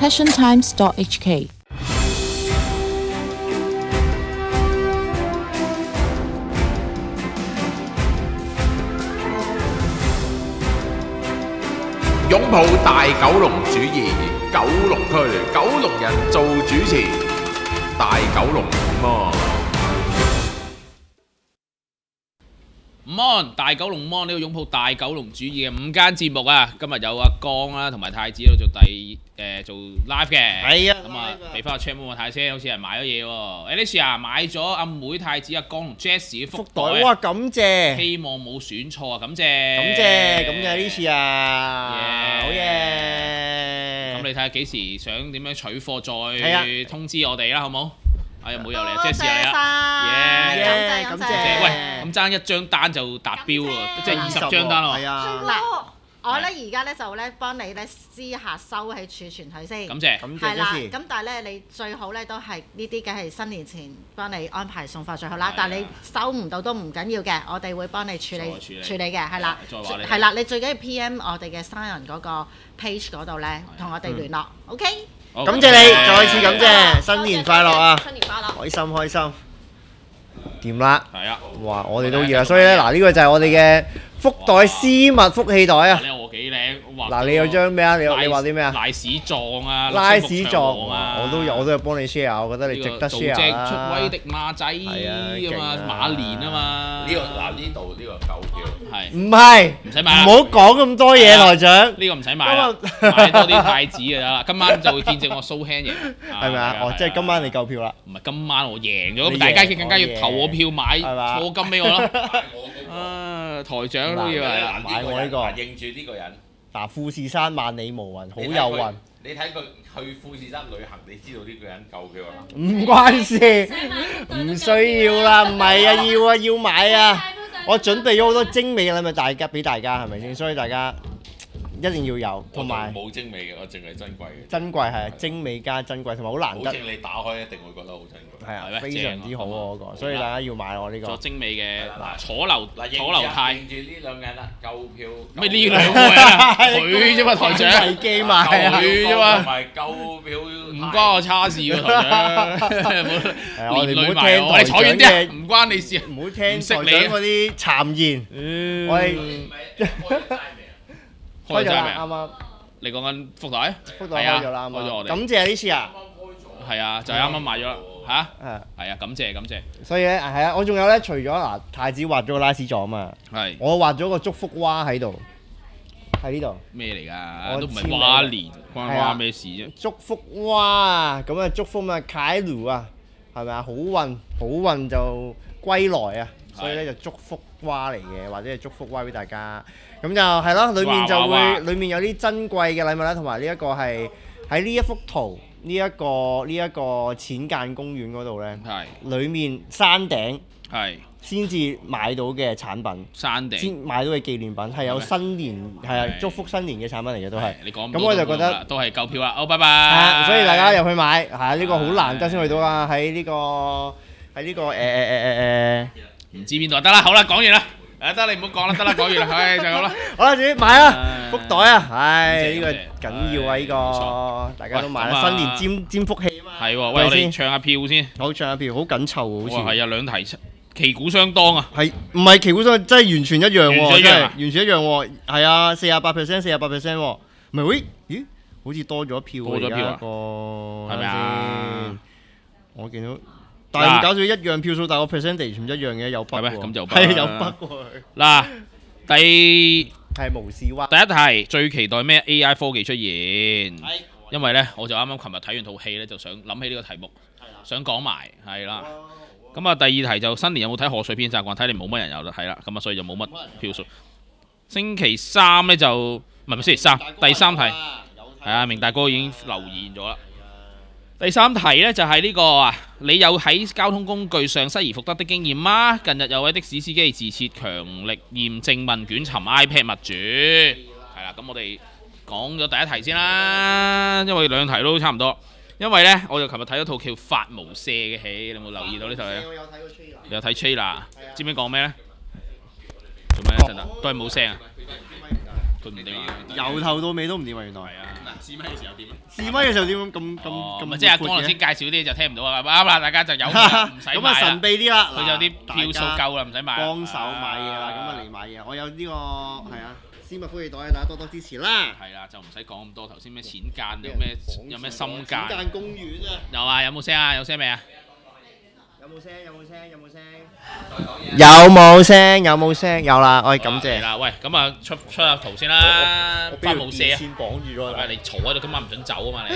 passiontimes.hk。 擁抱大九龍主義，九龍區九龍人做主持，大九龍麼？ 午安，大九龍芒呢個擁抱大九龍主義嘅午間節目啊，今日有阿江啦，同埋太子喺度做 live 嘅。 係啊， 咁啊，俾翻個 channel 我睇先，好似係買咗嘢喎。Alicia 買咗阿妹太子阿江同 Jessie 嘅福袋， 哇！感謝， 希望冇選錯啊！感謝， 感謝 Alicia，好嘢。 咁你睇下幾時想點樣取貨， 係再通知我哋啦，好冇？哎呀，冇有嚟啊，Jessie 嚟啊！ 感謝，喂，咁爭一張單就達標喎，即係20張單喎。 係啊， 嗱，我咧而家咧就咧幫你咧私下收起儲存佢先。 感謝， 係啦，咁但係咧你最好咧都係呢啲嘅係新年前幫你安排送貨最好啦。但係你收唔到都唔緊要嘅，我哋會幫你處理嘅，係啦，係啦，你最緊要 PM 我哋嘅生人嗰個 page 嗰度咧，同我哋聯絡，OK？ 感謝你，再次感謝，新年快樂啊！ 新年快樂， 開心，掂啦！ 係啊， 哇，我哋都要啊，所以咧嗱，呢個就係我哋嘅福袋絲襪福氣袋啊！ 我幾靚， 嗱，你有張咩啊？你話啲咩啊？ 拉屎狀啊！ 拉屎狀啊！我都有幫你 share，我覺得你值得 share 啦。 出威的馬仔啊嘛，馬年啊嘛。 呢度呢個狗票係唔係？ 唔使買， 唔好講咁多嘢，台長。 呢個唔使買啦，買多啲太子嘅啦。今晚就會見證我 show hand 贏， 係咪啊？哦，即係今晚你夠票啦。 唔係今晚我贏咗，咁大家更加要投我票買課金俾我咯。啊，台長都要係買我呢個， 認住呢個人。 嗱，富士山萬里無雲，好有運。 你睇佢去富士山旅行，你知道呢個人夠票啦。 唔關事，唔需要啦，唔係啊，要買啊！我準備咗好多精美嘅禮物俾大家，係咪先？所以大家一定要有，同埋冇精美嘅，我淨係珍貴嘅。 珍貴係精美加珍貴，同埋好難得。 保證你打開一定會覺得好珍貴。 係啊，非常之好喎嗰個，所以大家要買我呢個。 做精美嘅楚留泰。 認住呢兩個人啦，夠票。 咩呢兩個人啊？佢啫嘛，台長。 係機買啊！ 佢啫嘛。 同埋夠票。 唔關我叉事喎，台長。 我哋唔好聽台長坐遠啲，唔關你事啊！ 唔好聽台長嗰啲讒言。我哋開咗啦，啱啱。 你講緊福袋？ 福袋開咗啦， 開咗我哋。 感謝呢次啊！ 係啊，就係啱啱買咗啦嚇。係啊，感謝。 所以咧係啊，我仲有咧，除咗嗱太子畫咗個拉屎狀啊嘛， 係。 我畫咗個祝福蛙喺度，喺呢度。 咩嚟㗎？都唔係蛙年，關蛙咩事啫？ 祝福蛙咁啊，祝福啊凱魯啊，係咪啊？好運就歸來啊！所以咧就祝福蛙嚟嘅，或者係祝福蛙俾大家。咁就係咯，裡面有啲珍貴嘅禮物啦，同埋呢一個係喺呢一幅圖呢一個淺間公園嗰度咧，裡面山頂先至買到嘅產品， 山頂先買到嘅紀念品係有新年係啊祝福新年嘅產品嚟嘅都係。 你講咁我就覺得都係夠票啦。好，拜拜。 所以大家入去買係啊，呢個好難得先去到啊！喺呢個唔知邊度得啦，好啦，講完啦，得你唔好講啦，得啦，講完啦，係就咁啦。 好啦，自己買啦，福袋啊，唉，呢個緊要啊，呢個大家都買啦，新年沾福氣啊嘛。 係喎，喂，我哋唱下票先。 好，唱下票，好緊湊喎，好似。 係啊，兩題旗鼓相當啊。 係，唔係旗鼓相當，真係完全一樣喎，真係完全一樣喎。係啊，48%喎。唔係喂，咦？好似多咗票喎，而家個係咪啊？ 我見到。但係搞到一樣票數，但係個 percentage 唔一樣嘅，有筆喎。 咁就係有筆喎。 嗱， 係無視屈。 第一題最期待咩 AI 科技出現？因為咧，我就啱啱琴日睇完套戲咧，就想諗起呢個題目，想講埋係啦。咁啊，第二題就新年有冇睇賀歲片習慣？睇嚟冇乜人有啦，係啦，咁啊，所以就冇乜票數。星期三咧就唔係星期三，第三題係啊，明大哥已經留言咗啦。第三題呢，就係呢個啊，你有喺交通工具上失而復得的經驗嗎？近日有位的士司機自設強力驗證問卷尋 iPad 物主，係啦，咁我哋講咗第一題先啦，因為兩題都差唔多。因為呢，我就琴日睇咗套叫《發無赦》嘅戲，你有冇留意到呢套嘢？ 我有睇過 trailer。 你有睇 trailer？知唔知講咩呢？做咩一陣啊？都係冇聲啊！ 佢唔掂啊！ 由頭到尾都唔掂啊！原來。 係啊。 嗱，試咪嘅時候點啊？ 試咪嘅時候點咁即係剛才先介紹啲就聽唔到啊！啱啦，大家就有唔使買咁啊神秘啲啦， 佢有啲票數夠啦，唔使買。 幫手買嘢啦，咁啊嚟買嘢。我有呢個係啊，絲襪福利袋，大家多多支持啦。 係啦，就唔使講咁多。頭先咩淺間有咩深間？ 淺間公園啊！ 有啊，有冇聲啊？有聲未啊？ 有冇聲？有冇聲？有冇聲？有冇聲？有冇聲？有啦，我哋感謝。 啦，喂，咁啊出下圖先啦，花無赦啊！ 先綁住咗啦。 你嘈喺度，今晚唔準走啊嘛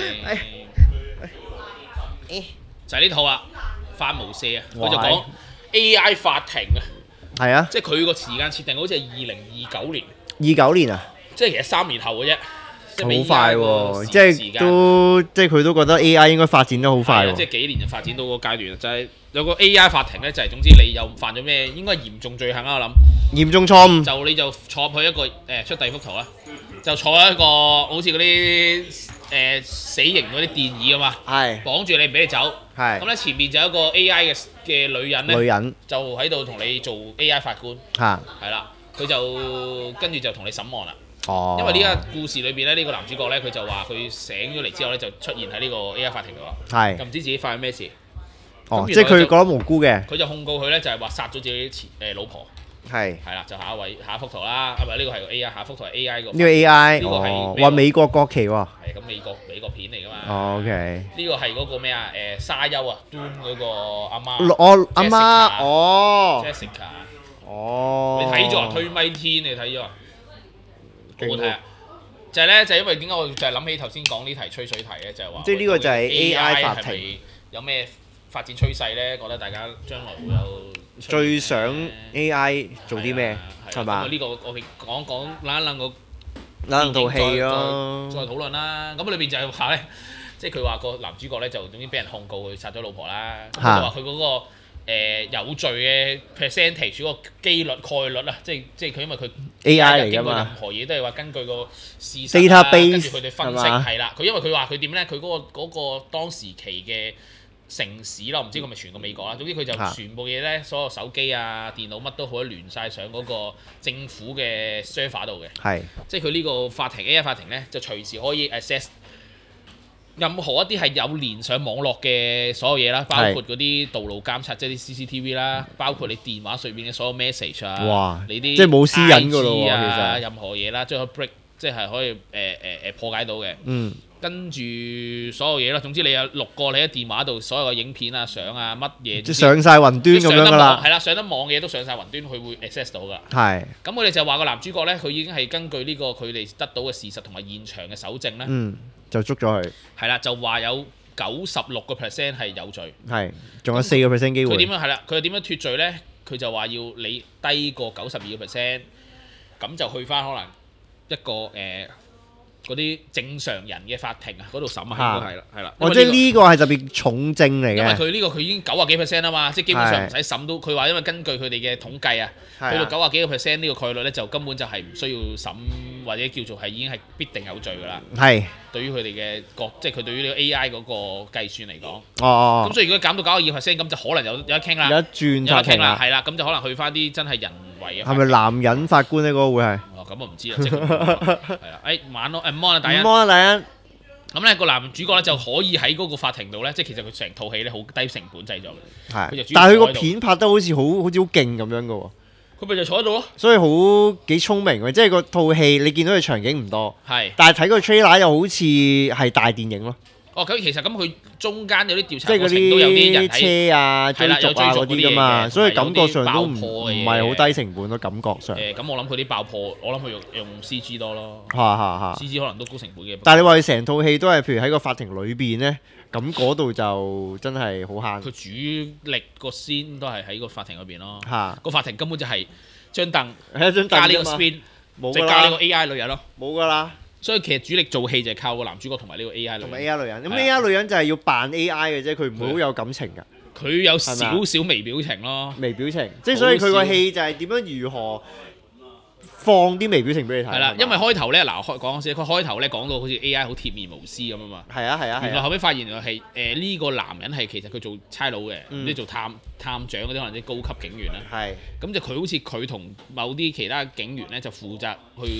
你。就係呢套啊，花無赦啊！佢就講 AI 法庭啊。 係啊。 即係佢個時間設定好似係2029年。 29年啊！ 即係其實3年後嘅啫。 好快喎！即係佢都覺得 AI 應該發展得好快喎。 即係幾年就發展到個階段，就係有個 AI 法庭咧，就係總之你又犯咗咩，應該係嚴重罪行啦，我諗。嚴重錯誤。就你就坐入去一個出第二幅圖啦，就坐喺一個好似嗰啲死刑嗰啲電椅啊嘛，綁住你唔俾你走。係。咁咧前面就有一個 AI 嘅女人咧，就喺度同你做 AI 法官。係啦，佢就跟住就同你審案啦。因為呢個故事裏邊咧，呢個男主角咧，佢就話佢醒咗嚟之後咧，就出現喺呢個 AI 法庭度啦。就唔知自己發生咩事。即係佢覺得無辜嘅。佢就控告佢咧，就係話殺咗自己老婆。係啦，就下一幅圖啦。啊唔係呢個係 AI，下一幅圖係 AI 個。呢個 AI。呢個係話美國國旗喎。係咁美國片嚟㗎嘛。OK。呢個係嗰個咩啊？沙丘啊 ，Doom 嗰個阿媽。我阿媽。Jessica。你睇咗啊？推米天你睇咗啊？好好睇啊！就係咧，就係因為點解我就係諗起頭先講呢題吹水題咧，就係話即係呢個就係 AI 法庭有咩發展趨勢咧？覺得大家將來會有最想 AI 做啲咩係嘛？呢個我哋講諗一諗套戲咯，再討論啦。咁裏邊就係話咧，即係佢話個男主角咧就總之俾人控告佢殺咗老婆啦。咁就話佢嗰個有罪嘅 percentage 嗰個機率概率啊，即係佢因為佢 AI 嚟㗎嘛，任何嘢都係話根據個事實啦，跟住佢哋分析係啦。佢因為佢話佢點咧？佢嗰個當時期嘅城市啦，唔知佢咪全個美國啦。總之佢就全部嘢咧，所有手機啊、電腦乜都可以聯晒上嗰個政府嘅 server 度嘅。係，即係佢呢個法庭 AI 法庭咧，就隨時可以 access。任何一啲係有連上網絡嘅所有嘢啦，包括嗰啲道路監察，即係啲 CCTV 啦，包括你電話上邊嘅所有 message 啊，你啲即係冇私隱㗎咯喎，其實任何嘢啦，將佢 break 即係可以破解到嘅。跟住所有嘢啦，總之你有錄過你喺電話度所有嘅影片啊、相啊、乜嘢，即係上晒雲端咁樣㗎啦。係啦，上得網嘅嘢都上晒雲端，佢會 access 到㗎。係。咁我哋就話個男主角咧，佢已經係根據呢個佢哋得到嘅事實同埋現場嘅搜證咧。就捉咗佢，係啦，就話有96% 係有罪，係，仲有4% 機會。佢點樣係啦？佢點樣脫罪咧？佢就話要你低過92%，咁就去翻可能一個嗰啲正常人嘅法庭啊，嗰度審啊，應該係啦，係啦。即係呢個係特別重症嚟嘅。因為佢呢個佢已經90幾% 啊嘛，即係基本上唔使審都。佢話因為根據佢哋嘅統計啊，去到90幾%呢個概率咧，就根本就係唔需要審或者叫做係已經係必定有罪㗎啦。係。對於佢哋嘅即係佢對於呢個 AI 嗰個計算嚟講。哦。咁所以如果減到92%，咁就可能有得傾啦。有得轉法庭啦。係啦，咁就可能去翻啲真係人為嘅。係咪男人法官呢？嗰個會係？哦，咁我唔知啦，即係係啦。晚咯，Mon 啊，第一。Mon 啊，第一。咁咧個男主角咧就可以喺嗰個法庭度咧，即係其實佢成套戲咧好低成本製作嘅。係。但係佢個片拍得好似好勁咁樣嘅喎。佢咪就坐喺度咯。所以好幾聰明嘅，即係個套戲你見到佢場景唔多。係。但係睇個 trailer 又好似係大電影咯。哦，咁其實咁佢中間有啲調查過程都有啲人喺車啊、追逐啊嗰啲㗎嘛，所以感覺上都唔係好低成本咯，感覺上。咁我諗佢啲爆破，我諗佢用 CG 多咯。CG 可能都高成本嘅。但係你話佢成套戲都係譬如喺個法庭裏邊咧，咁嗰度就真係好慳。佢主力個先都係喺個法庭嗰邊咯。個法庭根本就係張凳，加呢個 spin，即係加呢個 AI 女人咯。冇㗎啦。所以其實主力做戲就係靠個男主角同埋呢個 AI 女人。同埋 AI 女人，咁 AI 女人就係要扮 AI 嘅啫，佢唔會好有感情㗎。佢有少少微表情咯。微表情，即係所以佢個戲就係點樣如何放啲微表情俾你睇。係啦，因為開頭咧，嗱講先，佢開頭咧講到好似 AI 好鐵面無私咁啊嘛。係啊係啊。原來後尾發現原來係呢個男人係其實佢做差佬嘅，唔知做探長嗰啲可能啲高級警員啦。係。咁就佢好似佢同某啲其他警員咧就負責去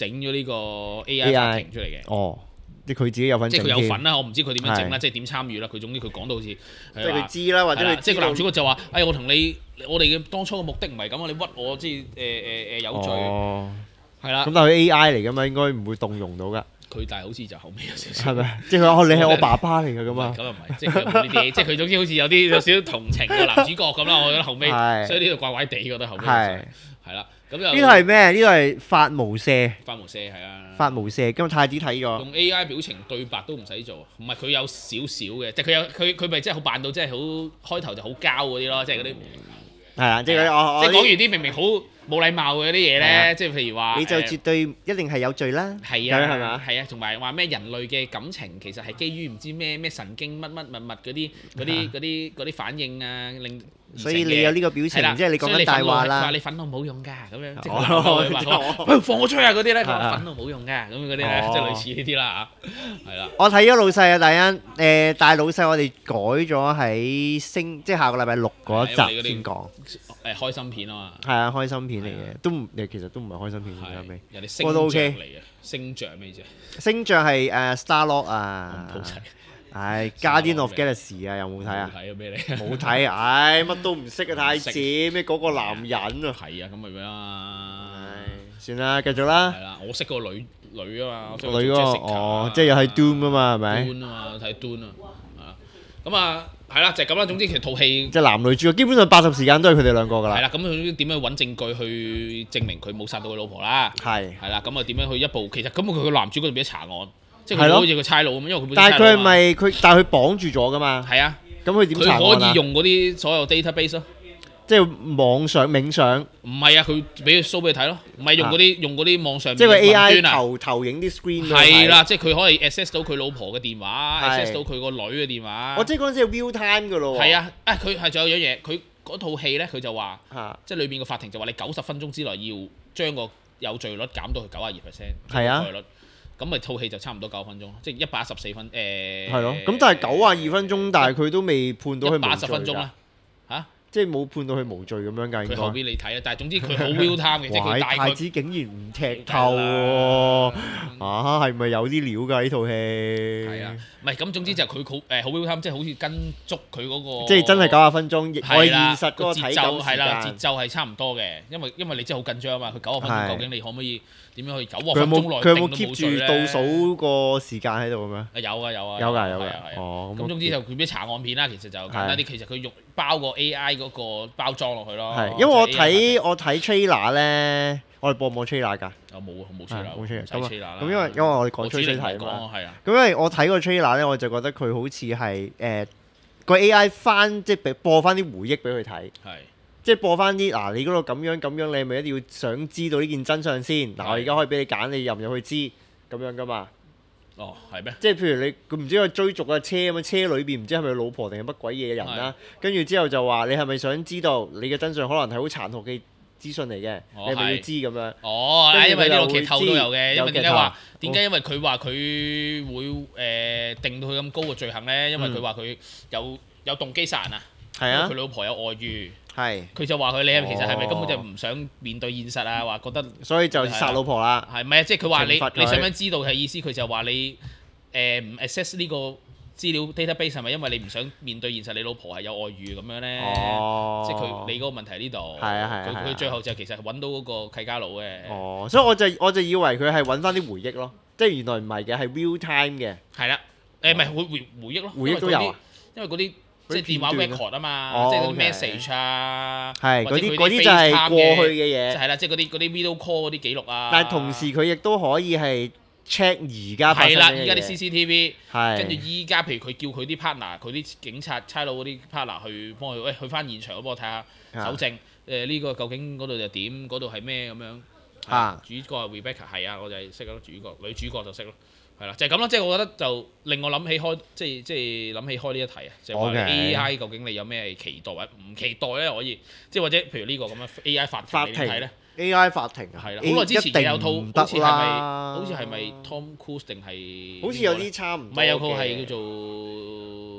整咗呢個 AI 法庭出嚟嘅。 哦，即係佢自己有份整即係佢有份啦，我唔知佢點樣整啦， 係即係點參與啦。佢總之佢講到好似即係佢知啦，或者佢即係個男主角就話：我同你，我哋嘅當初嘅目的唔係咁啊，你屈我即係有罪。 哦， 係啦咁，但係佢 AI 嚟㗎嘛，應該唔會動用到㗎， 佢但係好似就後尾有少少。 係咪？即係佢話你係我爸爸嚟㗎咁啊。 咁又唔係，即係佢冇呢啲，即係佢總之好似有少少同情個男主角咁啦。我覺得後尾， 係所以呢度怪怪地，覺得後尾係係啦。咁就呢個係咩？呢個係發無赦， 發無赦係啊。 發無赦。今日太子睇咗， 用 AI 表情對白都唔使做，唔係佢有少少嘅，即係佢咪真係好扮到真係好開頭就好膠嗰啲咯，即係嗰啲。 係啊，即係我即係講完啲明明好冇禮貌嘅嗰啲嘢咧，即係譬如話你就絕對一定係有罪啦。 係啊， 係咪啊？ 係啊，同埋話咩人類嘅感情其實係基於唔知咩神經乜嗰啲反應啊，令所以你有呢個表情，即係你講緊大話啦。 話你憤怒冇用㗎，咁樣即係放我出去啊嗰啲咧，講憤怒冇用㗎，咁嗰啲咧，即係類似呢啲啦嚇，係啦。 我睇咗老細啊，大欣但係老細我哋改咗喺即係下個禮拜6嗰一集先講。 開心片啊嘛。 係啊，開心片嚟嘅，都唔其實都唔係開心片嚟嘅，尾人哋星象嚟嘅，星象咩啫？ 星象係Star-Lord 啊。 好睇。 唉，Guardian of Galaxy 啊，有冇睇啊？ 睇啊咩嚟？ 冇睇啊！唉，乜都唔識啊，太子咩嗰個男人啊！ 係啊，咁咪咩啦？ 唉，算啦，繼續啦。 係啦，我識個女啊嘛， 女嗰個哦，即係又係 Doom 啊嘛，係咪 ？Doom 啊嘛，睇 Doom 啊，咁啊係啦，就係咁啦。總之其實套戲即係男女主角，基本上80時間都係佢哋兩個㗎啦。 係啦，咁佢點樣揾證據去證明佢冇殺到佢老婆啦？ 係啦，咁啊點樣去一步？其實咁佢個男主角就變咗查案，即係佢好似個差佬咁，因為佢但係佢係咪佢？但係佢綁住咗㗎嘛？ 係啊， 咁佢點查案啊？ 佢可以用嗰啲所有 database 咯。 即係網上冥相， 唔係啊！佢俾佢 show 俾你睇咯，唔係用嗰啲網上即係個 AI 端啊， 投影啲 screen 係啦，即係佢可以 access 到佢老婆嘅電話，access 到佢個女嘅電話。 我即係嗰陣時係 real time 㗎咯喎。 係啊，佢係仲有樣嘢，佢嗰套戲咧，佢就話， 嚇， 即係裏邊個法庭就話你90分鐘之內要將個有罪率減到去92%。 係啊。 咁咪套戲就差唔多9分鐘，即係114分係咯，咁但係92分鐘，但係佢都未判到佢無罪 180分鐘啦。 即係冇判到佢無罪咁樣㗎，應該。 佢後邊你睇啦，但係總之佢好 real time 嘅，即係佢大概。 太子竟然唔劇透喎！係咪有啲料㗎呢套戲？ 係啊，唔係咁總之就係佢好 real time，即係好似跟足佢嗰個。 即係真係90分鐘，我現實嗰個節奏係啦，節奏係差唔多嘅，因為你真係好緊張啊嘛，佢90分鐘究竟你可唔可以點樣去90分鐘內佢有冇 keep 住倒數個時間喺度咁樣？ 有啊。 有㗎。哦， 咁總之就佢啲查案片啦，其實就簡單啲，其實佢用包個 AI 嗰個包裝落去咯。 係，因為我睇 trailer 咧，我哋播唔播 trailer 㗎？ 冇 trailer。 冇 trailer。 咁因為我哋講吹水題嘛。 係啊。 咁因為我睇個 trailer 咧，我就覺得佢好似係個 AI 即係播翻啲回憶俾佢睇。係。即係播翻啲你嗰度咁樣，你係咪一定要想知道呢件真相先？我而家可以俾你揀，你入唔入去知咁樣㗎嘛？ 哦，係咩？ 即係譬如佢唔知佢追逐架車咁樣，車裏邊唔知係咪老婆定係乜鬼嘢嘅人啦。跟住之後就話你係咪想知道你嘅真相？可能係好殘酷嘅資訊嚟嘅，你係咪要知咁樣？ 哦，因為呢個劇透都有嘅，因為點解？因為佢話佢會定到佢咁高嘅罪行咧，因為佢話佢有動機殺人啊。係啊。佢老婆有外遇。係。佢就話佢你其實係咪根本就唔想面對現實啊？話覺得。所以就殺老婆啦。係咪啊？即係佢話你想唔想知道嘅意思？佢就話你唔 access 呢個資料 database 係咪因為你唔想面對現實？你老婆係有外遇咁樣咧？哦。即係你嗰個問題呢度。係啊。佢最後就其實揾到嗰個契家佬嘅。哦。所以我就以為佢係揾翻啲回憶咯，即係原來唔係嘅，係 real time 嘅。係啦。唔係回憶咯。回憶都有啊。因為嗰啲。即係電話 record 啊嘛，即係嗰啲 message 啊，嗰啲就係過去嘅嘢，係啦，即係嗰啲 video call 嗰啲記錄啊。但係同時佢亦都可以係 check 而家發生嘅嘢。係啦，而家啲 CCTV，跟住依家譬如佢叫佢啲 partner，佢啲警察差佬嗰啲 partner 去幫佢，去翻現場幫我睇下搜證。呢個究竟嗰度就點？嗰度係咩咁樣？主角係 Rebecca，係啊，我就係識咯，女主角就識咯。係啦，就係咁咯，即係我覺得就令我諗起開，即係諗起開呢一題啊，就係話 AI 究竟你有咩期待或者唔期待咧？可以，即係或者譬如呢個咁樣 AI 法庭點睇咧 ？AI 法庭啊，係啦，好耐之前有套好似係咪 Tom Cruise 定係？好似有啲差唔多。唔係有套係叫做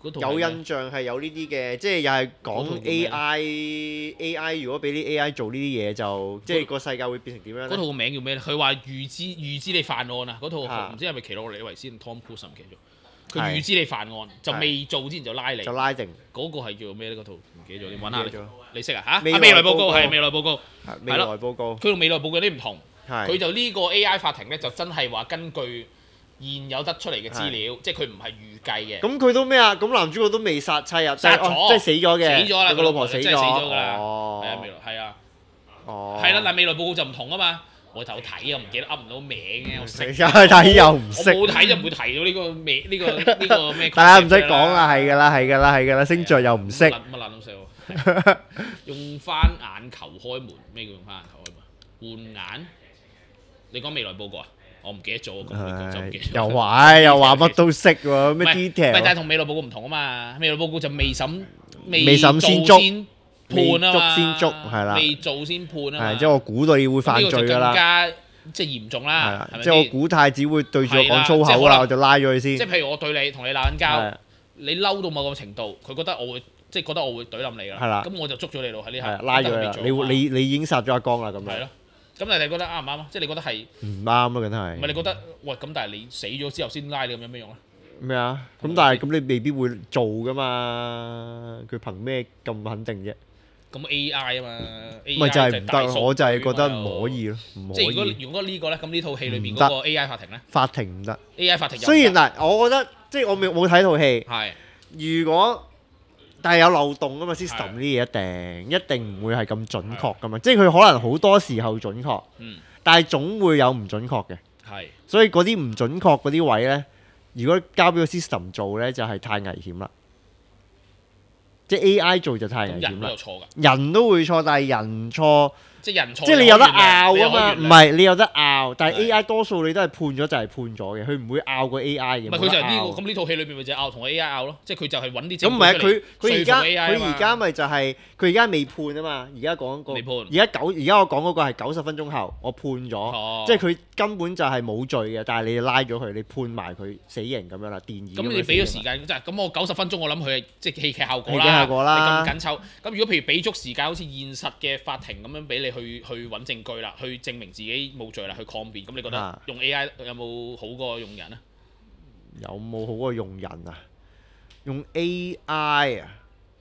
有印象係有呢啲嘅，即係又係講 AI 如果俾啲 AI 做呢啲嘢就即係個世界會變成點樣咧？ 嗰套個名叫咩咧？佢話預知你犯案啊！嗰套唔知係咪奇洛李維斯 Tom Cruise 唔記得咗。佢預知你犯案就未做之前就拉你。就拉定。嗰個係叫咩咧？嗰套唔記得咗，你揾下你識啊嚇？ 未來報告係未來報告。 未來報告。 佢同未來報告有啲唔同。佢就呢個 AI 法庭咧，就真係話根據現有得出嚟嘅資料，即係佢唔係預計嘅。 咁佢都咩啊？咁男主角都未殺妻啊？ 殺咗， 即係死咗嘅。 死咗啦！ 個老婆死咗。 真係死咗㗎啦。 哦。 係啊，未來係啊。 哦。 係啦，但係未來報告就唔同啊嘛。我頭睇啊，唔記得噏唔到名嘅，我識。 睇又唔識。 我冇睇就唔會提到呢個名呢個咩。 大家唔使講啦，係㗎啦，星座又唔識。 乜爛到死喎！用翻眼球開門，咩叫用翻眼球開門？換眼？你講未來報告啊？我唔記得咗， 又話乜都識喎，咩 detail？ 但係同未來報告唔同啊嘛，未來報告就未審先捉判啊嘛， 先捉係啦， 未做先判啊嘛。 係即係我估到你會犯罪㗎啦。 更加即係嚴重啦，係咪先？ 即係我估太子會對住我講粗口啦，我就拉咗佢先。 即係譬如我對你同你鬧緊交，你嬲到某個程度，佢覺得我會即係覺得我會懟冧你㗎啦。咁我就捉咗你咯喺呢下， 拉咗你已經殺咗阿江啦咁樣。係咯。 咁你哋覺得啱唔啱啊？即係你覺得係唔啱咯，梗係。 唔係你覺得喂咁？但係你死咗之後先拉你咁有咩用咧？ 咩啊？咁但係咁你未必會做噶嘛？佢憑咩咁肯定啫？ 咁 AI 啊嘛， 咪就係唔得，我就係覺得唔可以咯，唔可以。 即係如果呢個咧，咁呢套戲裏邊嗰個 AI 法庭咧？ 法庭唔得。 AI 法庭雖然嗱，我覺得即係我冇睇套戲。 係。 如果但係有漏洞噶嘛 ，system 呢啲嘢一定唔會係咁準確噶嘛，即係佢可能好多時候準確，但係總會有唔準確嘅。 係。所以嗰啲唔準確嗰啲位咧，如果交俾個 system 做咧，就係太危險啦。即係 AI 做就太危險啦。人都有錯㗎。人都會錯，但係人錯。即係人錯，即係你有得拗啊嘛，唔係你有得拗，但係 AI 多數你都係判咗就係判咗嘅，佢唔會拗過 AI 嘅。唔係佢就係呢個咁呢套戲裏邊咪就係拗同個 AI 拗咯，即係佢就係揾啲證據出嚟。咁唔係啊，佢而家咪就係佢而家未判啊嘛，而家講個未判。而家我講嗰個係90分鐘後我判咗，即係佢根本就係冇罪嘅，但係你拉咗佢，你判埋佢死刑咁樣啦，電椅。咁你俾咗時間，即係咁我90分鐘我諗佢係即係戲劇效果啦。戲劇效果啦。你咁緊湊，咁如果譬如俾足時間，好似現實嘅法庭咁樣俾你去揾證據啦，去證明自己冇罪啦，去抗辯。咁你覺得用 AI 有冇好過用人啊？有冇好過用人啊？用 AI 啊？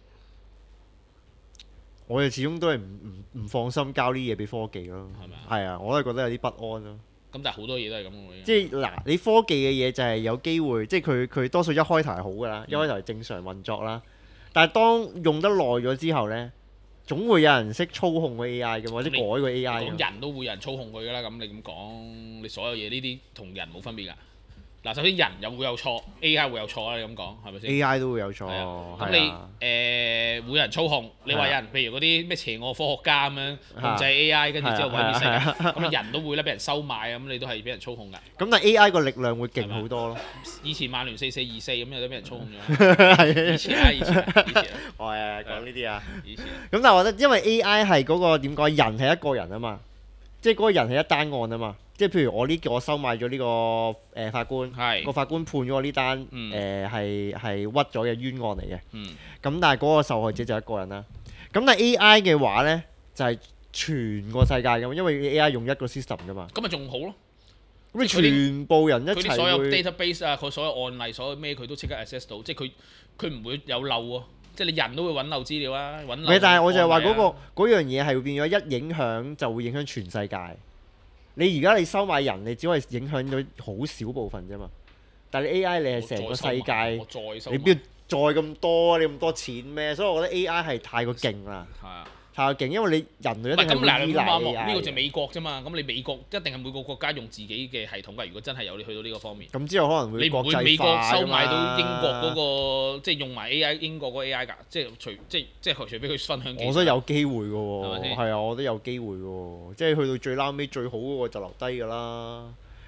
我哋始終都係唔放心交啲嘢俾科技咯。係咪啊？係啊，我都係覺得有啲不安咯。咁但係好多嘢都係咁嘅。即係嗱，你科技嘅嘢就係有機會，即係佢多數一開頭係好㗎啦，一開頭係正常運作啦。但係當用得耐咗之後呢，總會有人識操控個 AI 嘅，或者改個 AI 嘅。人都會有人操控佢㗎啦，咁你咁講，你所有嘢呢啲同人冇分別㗎。嗱，首先人又會有錯 ，AI 會有錯啦，你咁講係咪先 ？AI 都會有錯。咁你會有人操控，你話有人，譬如嗰啲咩邪惡科學家咁樣控制 AI，跟住之後毀滅世界，咁人都會咧俾人收買，咁你都係俾人操控㗎。咁但係 AI 個力量會勁好多咯。以前曼聯4424咁又都俾人操控咗。係。以前。我係講呢啲啊。以前。咁但係我覺得，因為 AI 係嗰個點講，人係一個人啊嘛，即係嗰個人係一單案啊嘛。即係譬如我收買咗呢個法官，個法官判咗我呢單係屈咗嘅冤案嚟嘅。咁但係嗰個受害者就一個人啦。咁但係 AI 嘅話呢，就係全個世界㗎嘛，因為 AI 用一個 system 㗎嘛。咁咪仲好咯。咁你全部人一齊會。佢所有 database 啊，佢所有案例，所有咩佢都即刻 access 到，即係佢唔會有漏喎。即係你人都會揾漏資料啦，揾漏。但係我就係話嗰樣嘢係會變咗一影響就會影響全世界。你而家你收買人，你只可以影響咗好少部分啫嘛。但係你 AI 你係成個世界，你邊再咁多？你咁多錢咩？所以我覺得 AI 係太過勁啦。係啊，太過勁，因為你人類一定係會依賴 AI。呢個就美國啫嘛。咁你美國一定係每個國家用自己嘅系統㗎。如果真係有你去到呢個方面。咁之後可能會國際化㗎嘛。你唔會美國收買到英國嗰個，即係用埋 AI 英國嗰個 AI 㗎？即係除非佢分享。我覺得有機會㗎喎。係啊，我覺得有機會㗎喎。即係去到最撈尾最好嗰個就留低㗎啦。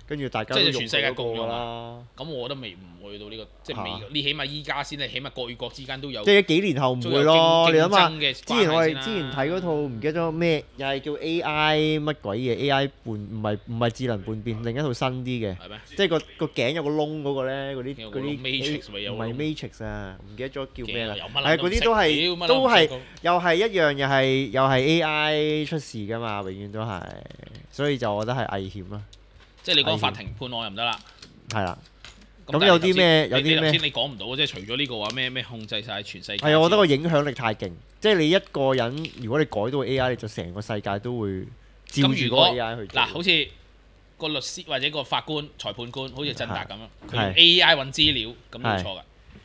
跟住大家即係都用全世界嗰個共用啦。 咁我覺得未唔去到呢個，即係未，你起碼依家先，你起碼國與國之間都有。 即係幾年後唔會咯，你諗下，之之前我哋之前睇嗰套唔記得咗咩，又係叫 AI 乜鬼嘢 AI 唔係智能叛變，另一套新啲嘅， 係咩？ 即係個頸有個窿嗰個咧，嗰有個窿啲 Matrix 咪有唔係 Matrix 啊，唔記得咗叫咩啦， 有乜係嗰啲都係又係一樣，又係 AI 出事㗎嘛，永遠都係，所以就我覺得係危險啦。 即係你講法庭判案又唔得啦。 係啦。咁有啲咩？有啲咩？ 先你講唔到，即係除咗呢個話咩控制晒全世界。 係啊，我覺得個影響力太勁，即係你一個人，如果你改到 AI，你就成個世界都會照住嗰個 AI 去做。 嗱，好似個律師或者個法官、裁判官，好似振達咁樣，佢用係 AI 揾資料，咁都會錯㗎。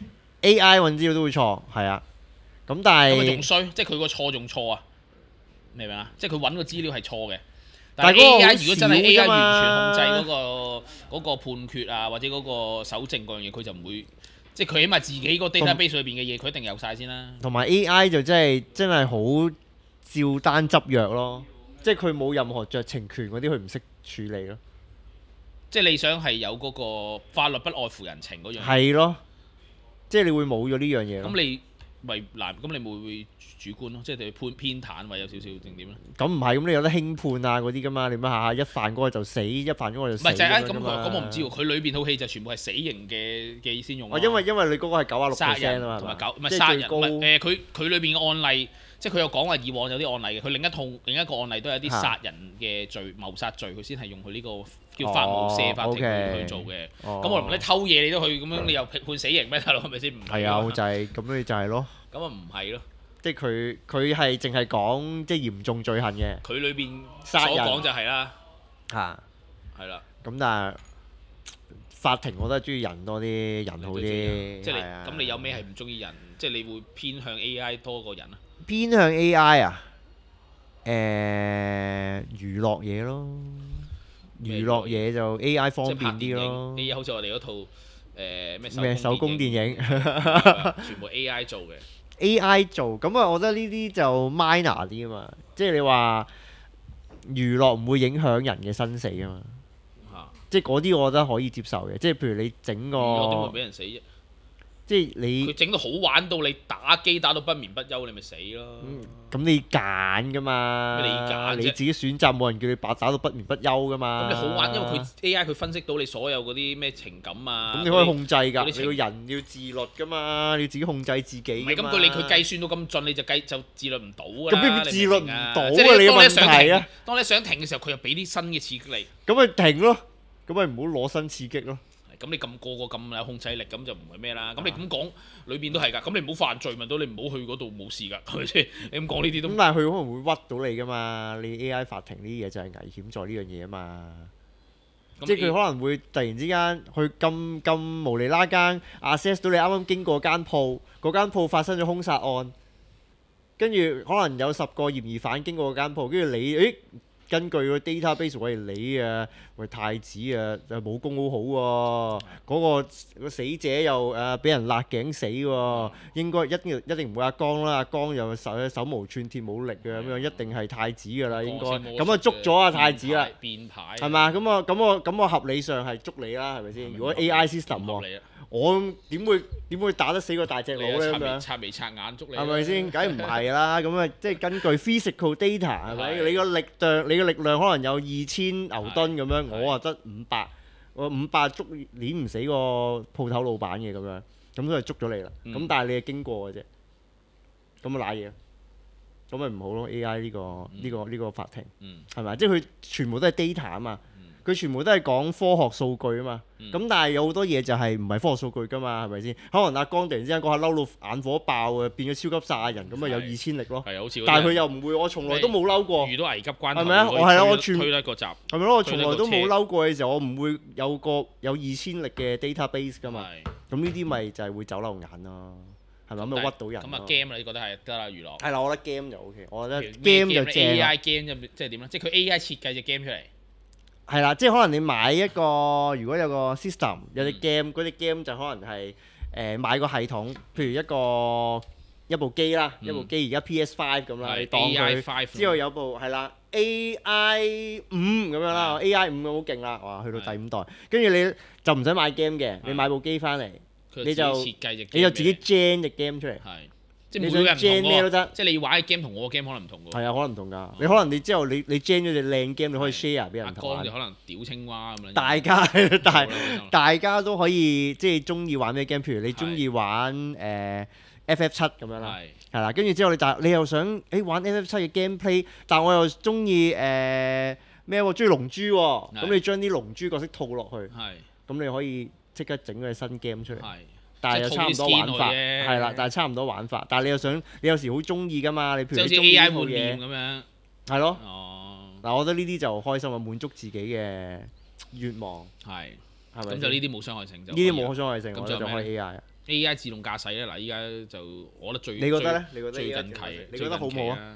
AI 揾資料都會錯，係啊。咁但咁咪仲係衰，即係佢個錯仲錯啊？明唔明啊？即係佢揾個資料係錯嘅。 但係係 AI 嗰個如果真係 AI 好少㗎嘛完全控制嗰個判決啊，或者嗰個搜證嗰樣嘢，佢就唔會，即係佢起碼自己個 database 裏邊嘅嘢，佢一定有晒先啦。 同埋 AI 就真係好照單執藥咯，即係佢冇任何酌情權嗰啲，佢唔識處理咯。 即係你想係有嗰個法律不外乎人情嗰樣。 係咯，即係你會冇咗呢樣嘢咯。 咁你咪嗱，咁你會主觀咯，即係你判偏袒或有少少定點咧？ 咁唔係，咁你有得輕判啊嗰啲噶嘛？你乜下下一犯嗰個就死，一犯嗰個就死唔係就係咁樣㗎嘛咁我唔知喎，佢裏邊套戲就全部係死刑嘅先用咯。 因為你嗰個係96% 殺人啊嘛， 同埋係嘛唔係殺人， 即係最高唔係佢裏邊嘅案例，即係佢有講話以往有啲案例嘅，佢另一個案例都有啲殺人嘅罪、謀殺罪，佢先係用佢呢個叫法無赦法庭去做嘅。咁我同你偷嘢你都去咁樣，你又判死刑咩？大佬係咪先？唔係啊，就係咁，你就係咯。 咁啊唔係咯， 即係佢係淨係講即係嚴重罪行嘅佢裏邊所殺人講就係啦， 嚇。 係啦。 咁但係法庭我都係中意人多啲，人好啲。 即係係啊咁你有咩係唔中意人？即係你會偏向 AI 多過人啊？ 偏向 AI 啊？娛樂嘢咯，娛樂嘢就 AI 方便啲咯。 AI 好似我哋嗰套咩手工電影全部 AI 做嘅。 AI 做咁啊，我覺得呢啲就 minor 啲啊嘛，即係你話娛樂唔會影響人嘅生死啊嘛，即係嗰啲我覺得可以接受嘅，即係譬如你整娛樂點會個俾人死啫？ 即係你佢整到好玩到你打機打到不眠不休，你咪死咯。 咁你揀噶嘛， 咩你揀啫你自己選擇，冇人叫你打到不眠不休噶嘛。 咁你好玩，因為佢 AI 佢分析到你所有嗰啲咩情感啊。 咁你可以控制㗎， 嗰啲你個人要自律㗎嘛，你要自己控制自己㗎嘛。 唔係咁佢計算到咁盡，你就自律唔到㗎啦。 咁邊自律唔到啊？ 即係你嘅當你想問題啊停，當你想停嘅時候，佢又俾啲新嘅刺激你。 咁咪停咯，咁咪唔好攞新刺激咯。 咁你咁個咁有控制力，咁就唔係咩啦。咁你咁講，裏邊都係㗎。咁你唔好犯罪，問到你唔好去嗰度冇事㗎，係咪先？你咁講呢啲都咁但係佢可能會屈到你㗎嘛。你 AI 法庭呢啲嘢就係危險在呢樣嘢啊嘛。即係佢可能會突然之間去咁無厘啦更 access 到你啱啱經過間鋪，嗰間鋪發生咗兇殺案，跟住可能有10個嫌疑犯經過嗰間鋪，跟住你根據個 database 喂你啊，喂太子啊，武功好好喎，嗰個死者又俾人勒頸死喎，應該一定唔會阿江啦，阿江又手無寸鐵冇力嘅咁樣，一定係太子㗎啦，應該咁啊捉咗阿太子啦， 變牌係嘛？咁我合理上係捉你啦，係咪先？如果 AI system 喎，我點會打得死個大隻佬咧咁樣？ 刷眉刷眼捉你， 係咪先？梗係唔係啦？咁啊，即係根據 physical data 係咪？你個力量可能有2000牛頓咁樣，我話得500，我500捉捏唔死個鋪頭老闆嘅咁樣，咁都係捉咗你啦。咁但係你係經過嘅啫，咁啊賴嘢，咁咪唔好咯。AI 呢個法庭係咪？即係佢全部都係 data 啊嘛。佢全部都係講科學數據啊嘛，咁但係有好多嘢就係唔係科學數據㗎嘛，係咪先？可能阿江突然之間嗰下嬲到眼火爆啊，變咗超級殺人，咁咪有2000力咯。 係好似。 但係佢又唔會，我從來都冇嬲過。 遇到危急關頭， 係咪啊？我係啊，我推得個閘。 係咪咯？我從來都冇嬲過嘅時候，我唔會有2000力嘅 database 㗎嘛。咁呢啲咪就係會走漏眼咯，係咪咁咪屈到人？ 咁啊 game 你覺得係得啦娛樂？ 係啦，我覺得 game 就 OK，我覺得 game 就正。 AI game 即係點咧？即係佢 AI 設計隻 game 出嚟。 係啦，即係可能你買一個，如果有個 system 有隻 game，嗰隻 game 就可能係買個系統，譬如一一部機啦，一部機而家 PS5 咁啦，你當佢之後有部係啦 AI5 咁樣啦，AI5 好勁啦，哇去到第5代，跟住你就唔使買 game 嘅，你買部機翻嚟，你就自己 gen 隻 game 出嚟。 即係每個人唔同咩都得， 即係你玩嘅 game 同我嘅 game 可能唔同㗎。 係啊，可能唔同㗎。你可能你之後你 gen 咗隻靚 game，你可以 share 俾人玩。 阿江就可能屌青蛙咁樣。 大家都可以即係中意玩咩 game？譬如你中意玩FF7咁樣啦，係啦。跟住之後你又想玩 FF7 嘅 gameplay，但我又中意咩喎？中意龍珠喎。咁你將啲龍珠角色套落去，咁你可以即刻整個新 game 出嚟。但係又差唔多玩法，係啦，但係差唔多玩法。但係你有時好中意㗎嘛？你譬如你中意呢套嘢咁樣， 係咯。嗱，我覺得呢啲就開心啊，滿足自己嘅願望。 係咪？ 咁就呢啲冇傷害性就。 呢啲冇傷害性，咁就開 AI。AI 自動駕駛咧，嗱依家就我覺得最。 你覺得咧？你覺得最近期？ 你覺得好冇啊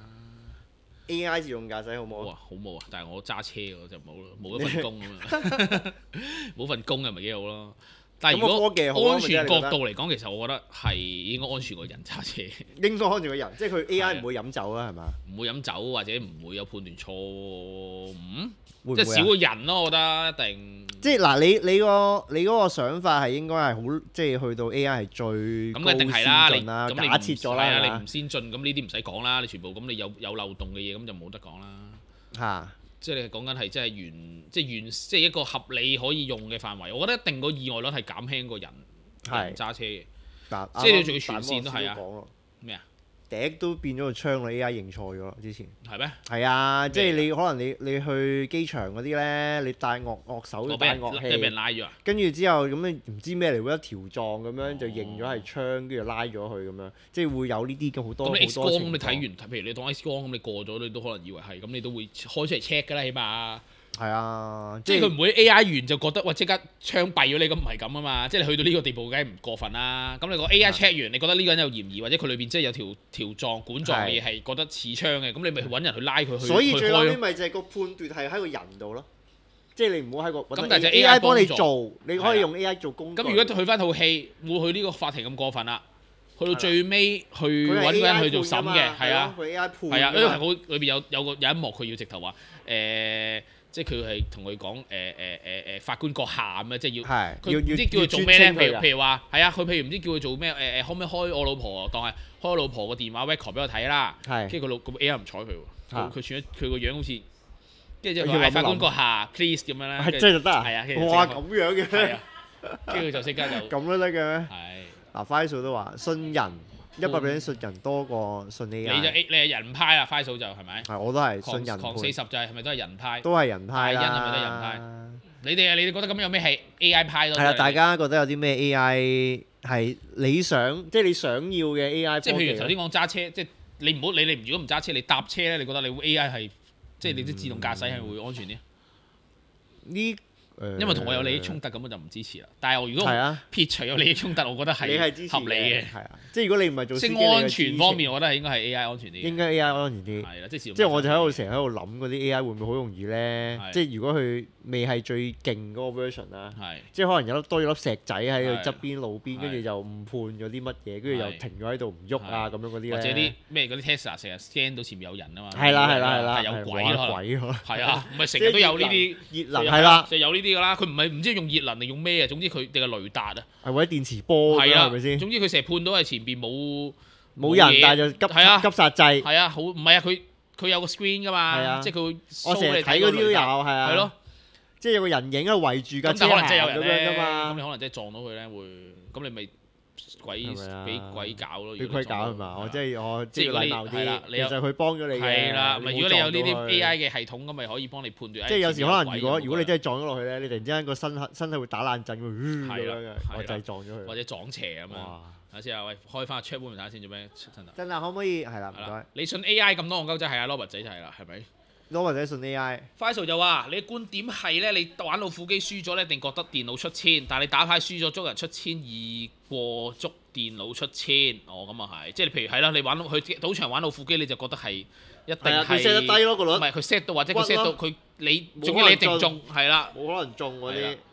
？AI 自動駕駛好冇啊？ 哇，好冇啊！但係我揸車我就冇咗份工啊嘛，冇份工又咪幾好咯。但係如果安全角度嚟講，其實我覺得係應該安全過人揸車。 應該安全過人，即係佢 AI 唔會飲酒啦，係嘛？ 唔會飲酒或者唔會有判斷錯誤， 即係少個人咯，我覺得一定。 即係嗱，你嗰個想法係應該係好，即係去到 AI 係最高先進啦。咁假設咗啦， 你唔先進，咁呢啲唔使講啦。你全部咁你有漏洞嘅嘢，咁就冇得講啦。 嚇！ 即係你講緊係即係一個合理可以用嘅範圍，我覺得一定個意外率係減輕過人揸車嘅。即係你仲要全線都係啊？咩啊？ 笛都變咗個槍啦 ！AI 認錯咗之前。係咩？ 係啊，即係你可能你去機場嗰啲咧，你帶樂手帶樂器， 俾人拉咗啊！ 跟住之後咁你唔知咩嚟會一條狀咁樣就認咗係槍，跟住拉咗佢咁樣，即係會有呢啲嘅好多好多情況。咁 X 光咁你睇完，譬如你當 X 光咁你過咗，你都可能以為係咁，你都會開出嚟 check 㗎啦，起碼。係啊， 即係佢唔會 AI 完就覺得喂即刻槍斃咗你，咁唔係咁啊嘛！即係你去到呢個地步，梗係唔過分啦。咁你個 AI check 完，你覺得呢個人有嫌疑，或者佢裏邊即係有條狀管狀嘅嘢係覺得似槍嘅，咁你咪揾人去拉佢去。 所以最後尾咪就係個判斷係喺個人度咯，即係你唔好喺個。 咁但係 AI 幫你做，你可以用 AI 做工具。 咁如果去翻套戲，冇去呢個法庭咁過分啦，去到最尾去揾個人去做審嘅，係啊，係啊，因為好裏邊有一幕佢要直頭話即係佢係同佢講法官閣下咁啊，即係要佢唔知叫佢做咩咧？譬如話係啊，佢譬如唔知叫佢做咩可唔可以開我老婆當係開我老婆個電話 record 俾我睇啦？跟住佢AI 唔睬佢喎，佢串咗佢個樣好似，跟住就嗌法官閣下 please 咁樣咧， 係真係就得啊！ 係啊， 哇咁樣嘅， 跟住就即刻就咁都得嘅咩？ 係嗱，Faisal都話信人。100%信人多過信 AI。 你係人派啊，Faisal就係咪？ 係，我都係信人。 狂40就係咪都係人派？ 都係人派啦。 大恩係咪都係人派？你哋覺得咁有咩係 AI 派咯？ 係啊，大家覺得有啲咩 AI 係理想，即係你想要嘅 AI？ 即係譬如頭先講揸車，即係你唔好理你如果唔揸車，你搭車咧，你覺得你會 AI 係即係你啲自動駕駛係會安全啲？ 呢？ 因為同我有利益衝突，咁我就唔支持啦。但係我如果撇除有利益衝突，我覺得係合理嘅。係啊，即係如果你唔係做司機， 安全方面，我覺得應該係 AI 安全啲。 應該 AI 安全啲。 係啦，即係我就喺度成日喺度諗嗰啲 AI 會唔會好容易咧？即係如果佢未係最勁嗰個 version 啦，即係可能有多咗粒石仔喺佢側邊路邊，跟住就誤判咗啲乜嘢，跟住又停咗喺度唔喐啊咁樣嗰啲或者啲咩嗰啲 Tesla 成日 scan 到前面有人啊嘛。 係啦， 有鬼咯。係啊，唔係成日都有呢啲熱能係啦， 就有呢啲㗎啦。佢唔知用熱能定用咩啊？總之佢哋嘅雷達啊， 係或者電磁波㗎，係咪先？ 總之佢成日判到係前邊冇人，但係就急剎掣。 係啊，好唔係啊？佢有個 screen 㗎嘛，即係佢我成日睇嗰啲都有，係啊。係咯，即係有個人影喺度圍住架車行咁樣㗎嘛。 咁你可能真係撞到佢咧，會咁你咪俾鬼搞咯。 俾鬼搞係嘛？我即係禮貌啲。其實佢幫咗你嘅。 係啦，咪如果你有呢啲 AI 嘅系統咁，咪可以幫你判斷。 即係有時可能如果你真係撞咗落去咧，你突然之間個身體會打冷震，咁樣嘅，我就係撞咗佢。 或者撞邪咁樣。睇下先啊，喂，開翻個 chat room 睇下先做咩？ 真係可唔可以？係啦，唔該。 你信 AI 咁多戇鳩仔係啊 ，Robert 仔就係啦，係咪 ？Robert仔信 AI。Faisal 就話：你嘅觀點係咧，你玩老虎機輸咗咧，一定覺得電腦出千；但係你打牌輸咗，捉人出千易過捉電腦出千。哦，咁啊係，即係譬如係啦，你玩去賭場玩老虎機，你就覺得係一定係。 佢 set 得低咯，個率。 唔係佢 set 到，或者佢 set 到佢你，總之你一定中係啦。 冇可能中嗰啲。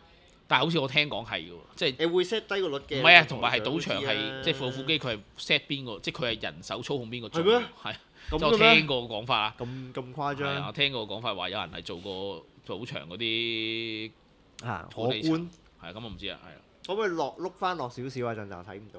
但係好似我聽講係嘅喎，即係你會 set 低個率嘅。 唔係啊？同埋係賭場係係即係副機，佢係 set 邊個，即係佢係人手操控邊個做。 係咩？ 係， 咁即係我聽過個講法啊。 咁誇係啊， 張我聽過個講法話有人係做過賭場嗰啲嚇，可土地層觀。 係啊，咁我唔知啊，係啊。 可唔可以碌翻落少少啊？陣就睇唔到。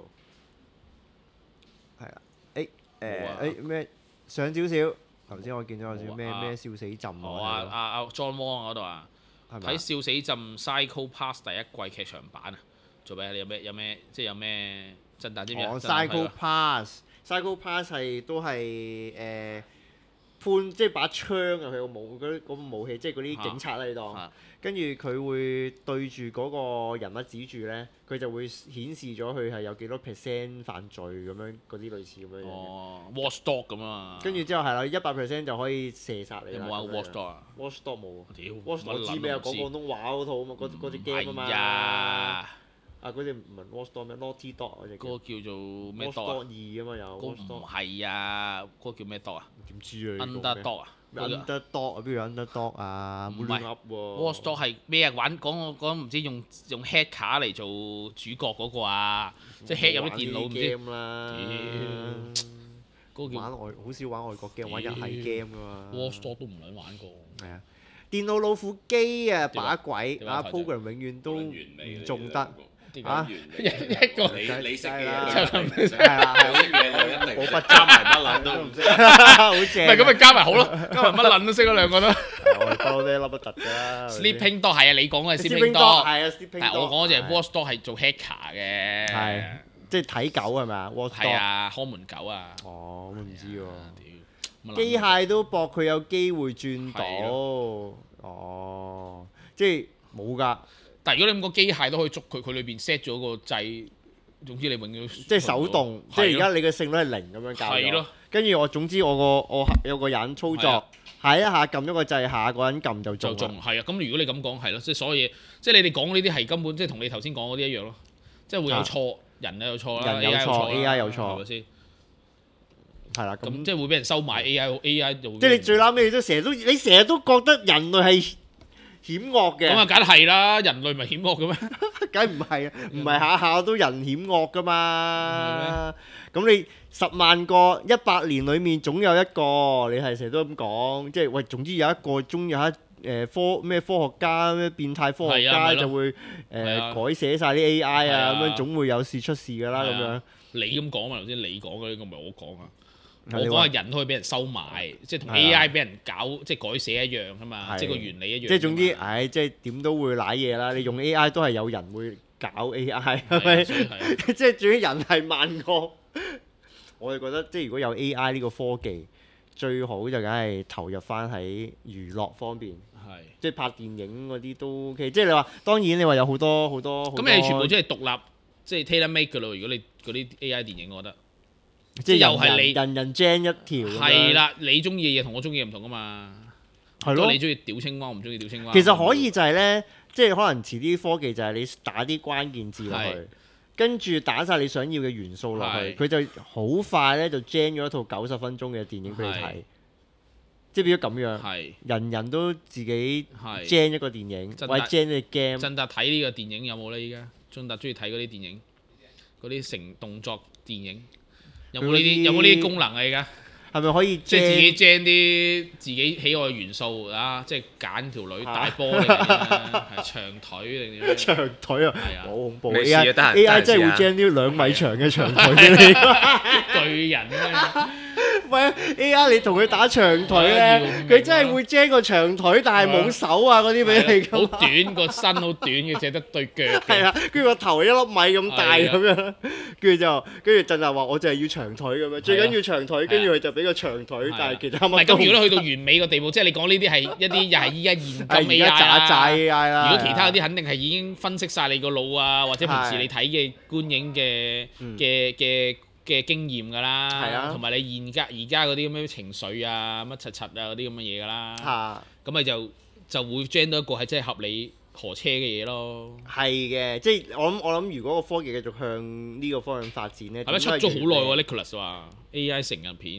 係啦， 冇啊咩上少少？頭先我見到有少咩冇啊咩笑死朕哦啊 John Wong 嗰度啊， 係咪啊睇《笑死朕 Psycho Pass》第一季劇場版啊，做咩？你有咩即係有咩震彈知唔知啊？ 哦震彈係 ，Psycho 咯 Pass，Psycho Pass 係都係判即係把槍啊，佢個武嗰個武器，即係嗰啲警察啦，你當啊。 跟住佢會對住嗰個人物指住咧，佢就會顯示咗佢係有幾多 percent 犯罪咁樣，嗰啲類似咁樣嘅。 哦，Watchdog 咁啊。 跟住之後係啦100%就可以射殺你啦。 有冇玩過 Watchdog 啊？ Watchdog 冇。 屌， Watchdog 我知咩啊？講廣東話嗰套啊嘛，嗰隻 game 啊嘛。 係啊， 啊嗰隻唔係 Watchdog 咩？Naughty Dog 嗰隻。 嗰個叫做咩 dog 啊？ Watchdog 2啊嘛有。 嗰個唔係啊，嗰個叫咩 dog 啊點知啊 ？Underdog 啊？嗰個 Underdog 啊，邊度 Underdog 啊？冇亂噏喎。 Watchdog 係咩啊？玩講唔知用 hack 卡嚟做主角嗰個啊，即係 hack 入啲電腦唔知。 game 啦。 嗰個叫好少玩外國 game，玩日系 game 噶嘛。 Watchdog 都唔撚玩過。 係啊，電腦老虎機啊， 點啊把鬼啊點啊台長 ，program 永遠都完美唔中得。 點啊一個你識嘅係嘢， 係啦， 有啲嘢就一定我不加埋乜撚都唔識。 好正。 唔係咁咪加埋好咯，加埋乜撚都識咯，兩個都。 我哋多啲粒不突㗎啦。 Sleeping Dog 係啊，你講嘅係 Sleeping Sleeping Dog Dog， 係啊，Sleeping Dog 但係我講嗰隻 Watchdog 係做 hacker 嘅。 係即係睇狗係咪啊？Watchdog 係啊，看門狗啊。 哦，咁唔知喎。 屌， 機械都搏佢有機會轉到係， 哦，即係冇㗎， 但係如果你咁個機械都可以捉佢，佢裏邊 set 咗個掣，總之你永遠都即係手動，即係而家你嘅勝率係0咁樣教咗係咯。 跟住總之我有個人操作係啊， 下一下撳咗個掣，下個人撳就就中啦。 中係啊。咁如果你咁講係咯，即係所有嘢，即係你哋講呢啲係根本即係同你頭先講嗰啲一樣咯，即係會有錯，人有錯啦人有錯 AI 有錯係咪先？ 係啦， 咁咁即係會俾人收買 AI 就會即係你最撚尾都成日都覺得人類係險惡咁啊， 嘅， 梗係啦，人類咪險惡嘅咩？ 梗唔係啊，唔係下下都人險惡㗎嘛。咁你10萬個100年裡面總有一個，你係成日都咁講，即係喂，總之有一個中有一科學家咩變態科學係啊咪咯家就會係啊改寫晒啲 AI 係啊啊，咁樣總會有事出事㗎啦，咁樣係啊。你咁講嘛，頭先你講嘅呢個唔係我講啊。我你話講係人都可以俾人收買，即係同係啊 AI 俾人搞，即係改寫一樣㗎嘛， 係即係個原理一樣㗎嘛。 即係總之，唉，即係點都會賴嘢啦。你用 AI 都係有人會搞 AI，係係啊咪？ 所以係啊即係至於人係萬個，我哋覺得即係如果有 AI 呢個科技，最好就梗係投入翻喺娛樂方面， 係。 即係拍電影嗰啲都 OK。即係你話當然你話有好多咁你全部即係獨立，即係 tailor make 㗎咯。如果你嗰啲 AI 電影，我覺得即係又係你人 gen 一條咁樣係，啦，你中意嘅嘢同我中意嘅唔同㗎嘛。 係咯你。中意屌青蛙，我唔中意屌青蛙。 其實可以就係咧，即係可能遲啲科技就係你打啲關鍵字落去係， 跟住打晒你想要嘅元素落去， 係佢就好快咧就 gen 咗一套90分鐘嘅電影俾你睇係， 即係變咗咁樣， 係人人都自己係 gen 一個電影真或者 gen 隻 game， 振達睇呢個電影有冇咧？依家振達中意睇嗰啲電影，嗰啲成動作電影有冇呢啲？有冇呢啲功能啊？而家係咪可以即係自己 gen？ gen 啲自己喜愛嘅元素啊！即係揀條女大波定點啊，係長腿定點樣？ 長腿啊， 係啊好恐怖你試啊得閒 ！AI 真係會試下 gen 啲2米長嘅長腿俾你。 巨人啊！ 喂，AI 你同佢打長腿咧，佢真係會 gen 個長腿，但係冇手啊嗰啲俾你㗎好嘛。 短個身好短嘅，淨係得對腳嘅。 係啊，跟住個頭1粒米咁大係啊咁樣，跟住陣就話我就係要長腿咁樣，最緊要長腿，跟住佢就俾個長腿，但係其他唔係乜都咁，如果你去到完美嘅地步，即係你講呢啲係一啲又係依家現今係而 AI 家渣渣啦。 AI 啦。 如果其他嗰啲肯定係已經分析晒你個腦啊，或者平時係你睇嘅觀影嘅經驗㗎啦， 係啊同埋你而家嗰啲咁樣情緒啊、乜柒柒啊嗰啲咁嘅嘢㗎啦， 嚇咁咪就會 gen 到一個係真係合理河車嘅嘢咯。 係嘅，即係我諗，如果個科技繼續向呢個方向發展咧， 係咪出咗好耐喎？Nicholas 話 AI 成人片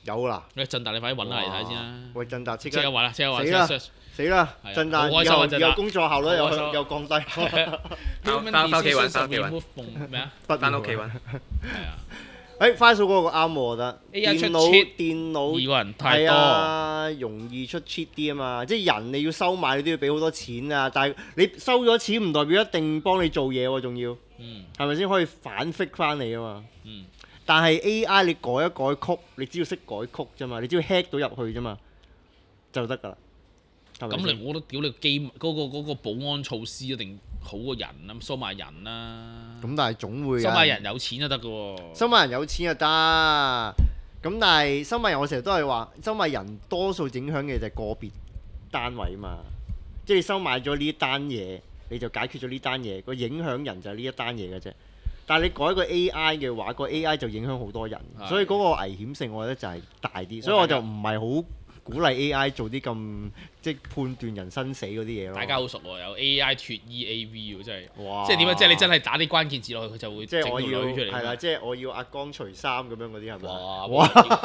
有啦。 喂，振達你快啲揾下嚟睇先啦。 喂，振達即即刻揾啦，即刻揾， 死啦即刻 search 死啦！ 係啊振達好開心啊振達又工作效率好開心又降低。 返屋企揾返屋企揾 remove 咩啊？ 翻屋企揾。 係啊誒花數嗰個啱我覺得。 AI 出電腦 cheat 電腦二個人太係多， 啊，容易出 cheat 啲啊嘛。即係人你要收買，你都要俾好多錢啊。但係你收咗錢唔代表一定幫你做嘢喎，仲要嗯係咪先可以反擊翻你啊嘛？ 嗯， 但係 AI 你改一改曲，你只要識改曲啫嘛，你只要 hack 到入去啫嘛，就得㗎啦。係咪先咁你我覺得屌你機嗰個保安措施一定好過人啊，收買人啦， 咁但係總會收買人有錢就得㗎喎。 收買人有錢就得，咁但係收買人我成日都係話，收買人多數影響嘅就係個別單位嘛，即係你收買咗呢單嘢，你就解決咗呢單嘢，個影響人就係呢一單嘢嘅啫。但係你改個 AI 嘅話，個 AI 就影響好多人， 係所以嗰個危險性我覺得就係大啲，所以我就唔係好鼓勵 AI 做啲咁即係判斷人生死嗰啲嘢咯。 大家好熟喎，有 AI 脱 EAV 喎，真係。 哇！ 即係點啊？即係你真係打啲關鍵字落去，佢就會整條即係我要女出嚟。 係啦，即係我要阿江除衫咁樣嗰啲係咪？ 哇！ 哇！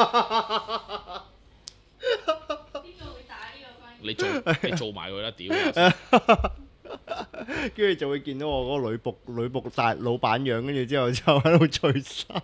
你做埋佢啦，屌！ 跟住就會見到我嗰個女僕大老闆樣，跟住之後就喺度除衫。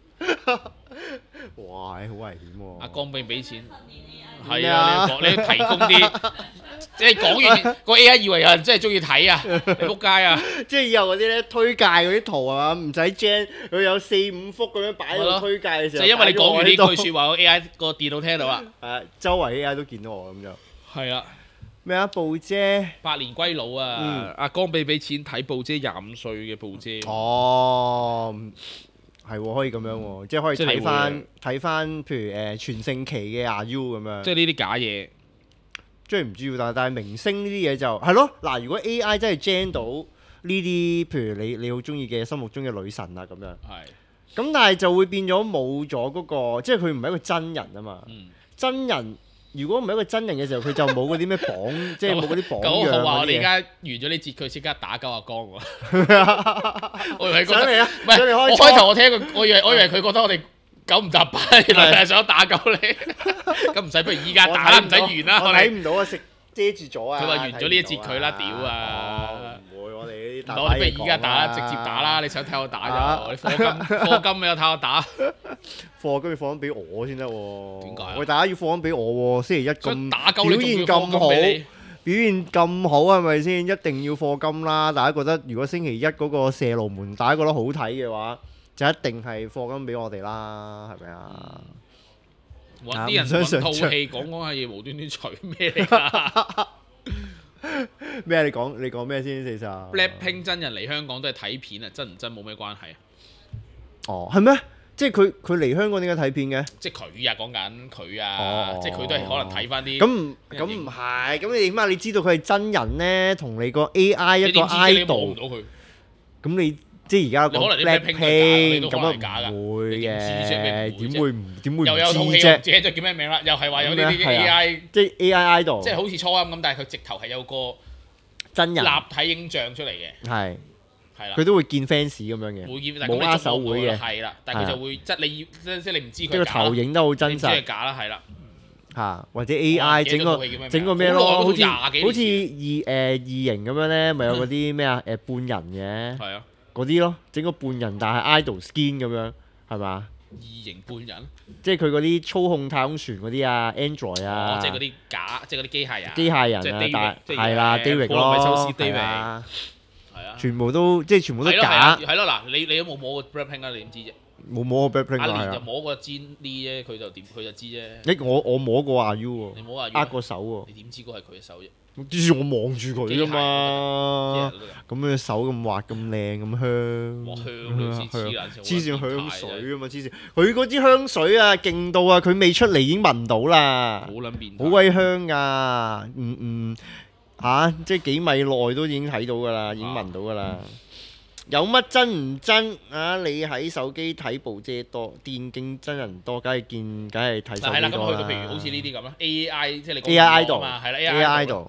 哇！好危險喎！ 阿江俾錢， 咩係啊！你要提供啲，即係講完個 AI 以為有人真係中意睇啊！你仆街啊！ 即係以後嗰啲咧推介嗰啲圖係嘛，唔使 gen，佢有4-5幅咁樣擺喺係咯度推介嘅時候， 就因為你講完呢句擺咗説話，個 AI 個電腦聽到啦。 我喺度，周圍 AI 都見到我咁就係啊！ 咩啊？布姐百年歸老啊！阿江俾錢睇布姐25歲嘅布姐。 哦，係喎，可以咁樣喎，即係可以即係你睇翻，譬如全盛期嘅阿 U 咁樣。 即係呢啲假嘢。 即係唔知喎，但係明星呢啲嘢就係咯。嗱，如果 AI 真係 gen 到呢啲，譬如你好中意嘅心目中嘅女神啊咁樣， 係。 咁但係就會變咗冇咗嗰個，即係佢唔係一個真人啊嘛。 嗯。 真人如果唔係一個真人嘅時候，佢就冇嗰啲咩榜，即係冇嗰啲榜樣 9號話我嗰啲嘢。 哋而家完咗呢節，佢即刻打鳩阿江喎。我以為佢覺得上嚟啊！ 唔係， 上嚟我開頭我聽佢，我以為佢覺得我哋9唔搭八，原來係想打鳩你。咁唔使，不如依家打啦，唔使完啦， 我我哋。 睇唔到啊，食遮住咗啊！ 佢話完咗呢一節佢啦睇唔到屌啊唔會，我哋呢啲大我哋不如依家打啦，直接打啦！你想睇我打就，你課金你有睇我打。 課金要放翻俾我先得喎。 點解啊喂，大家要放翻俾我喎。星期一想咁打鳩你表現咁好， 仲要課金俾你表現咁好係咪先？一定要課金啦！大家覺得如果星期一嗰個射龍門大家覺得好睇嘅話，就一定係課金俾我哋啦，係咪啊？ 啲人揾套戲講下嘢，無端端除咩嚟㗎咩？你講咩先？其實 ？Blackpink 真人嚟香港都係睇片啊，真唔真冇咩關係啊。 哦，係咩？即係佢嚟香港點解睇片嘅？ 即係佢啊，講緊佢啊， 哦即係佢都係可能睇翻啲。 咁唔係，咁你點啊？你知道佢係真人咧，同你個 AI 一個你點知啫？你摸唔 idol， 到佢。 咁你即係而家講你可能啲 Blackpink 佢 Blackpink 假咁你都可能係假㗎啊唔會你點知啫咩唔會啫嘅，點會唔又有套戲我唔知啫？ 記得咗叫咩名啦，又係話有呢啲係啊 AI， 即係 AI idol， 即係好似初音咁，但係佢直頭係有個真人立體影像出嚟嘅， 係， 係啦佢。都會見 fans 咁樣嘅， 會見，但係冇握咁你手會嘅， 係啦，但係佢就會即係你要即係你唔知即係個佢係假啦投影得好你唔知係真實假啦，係啦。 嚇，或者我 AI 記得整個套戲叫咩名整個咩咯， 好耐好似嗰套20幾年異形咁樣咧，咪有嗰啲咩啊半人嘅係啊， 嗰啲咯，整個半人但係 idol skin 咁樣係嘛？ 異形半人， 即係佢嗰啲操控太空船嗰啲啊，Android 啊， 哦，即係嗰啲假，即係嗰啲機械人。 機械即係人啊， David，即係係啦，David 普羅米修斯咯， David 係啊， 係啊。 全部都全部都係咯假， 係咯嗱，你都冇摸過 Blackpink 啊，你點知啫？ 冇摸過 Blackpink 阿蓮就啊係啊， 摸過 Jennie 啫，佢就知啫。 我摸過阿 U 喎， 你摸下握過手喎， 你點知嗰係佢嘅手啫？ 之前我望住佢㗎嘛， 即係咁佢手咁滑咁靚咁香， 哇香到先黐撚線黐線香好水啊嘛，黐線，佢嗰支香水啊勁到啊，佢未出嚟已經聞到啦好，撚變態， 好鬼香㗎，嚇，即係幾米內都已經睇到㗎啦，已經聞到㗎啦。有乜真唔真啊？你喺手機睇部啫多，電競真人多，梗係睇手係啦，咁機多啦。 去到譬如好似呢啲咁啦，AI 即係你講 AI 網絡啊嘛，係啦 idol，AI idol，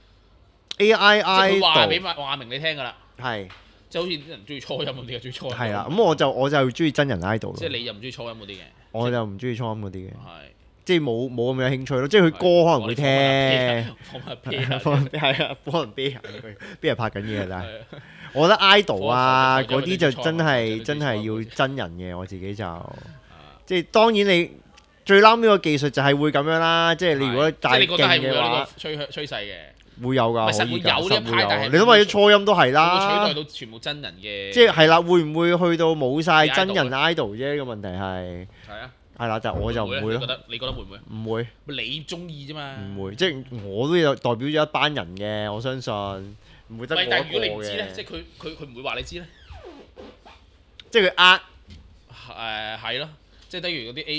idol，AI 即係佢話俾 idol 話明你聽㗎啦， 係即係好似啲人中意初音嗰啲啊，中意初音。 係啦，咁我就中意真人 idol 咯。 即係你又唔中意初音嗰啲嘅。 我就唔中意初音嗰啲嘅， 係即係冇咁有興趣咯。即係佢歌可能會聽，係啊，幫人啤下佢，邊人拍緊嘢但係。我覺得 idol 啊嗰啲就真係要真人嘅，我自己就即係當然你最撈尾個技術就係會咁樣啦，即係你如果大勁嘅話， 趨勢嘅會有㗎， 實會有呢一派，但係你諗下啲初音都係啦， 會取代到全部真人嘅， 即係係啦，會唔會去到冇晒真人 idol 啫？個問題係係啊， 係啦，但係我就唔會咯。 你覺得會唔會？ 唔會， 你中意啫嘛？ 唔會，即係我都有代表咗一班人嘅，我相信。唔會得我一個嘅。 但係如果你唔知咧，即係佢唔會話你知咧。 即係佢係咯，即係等於嗰啲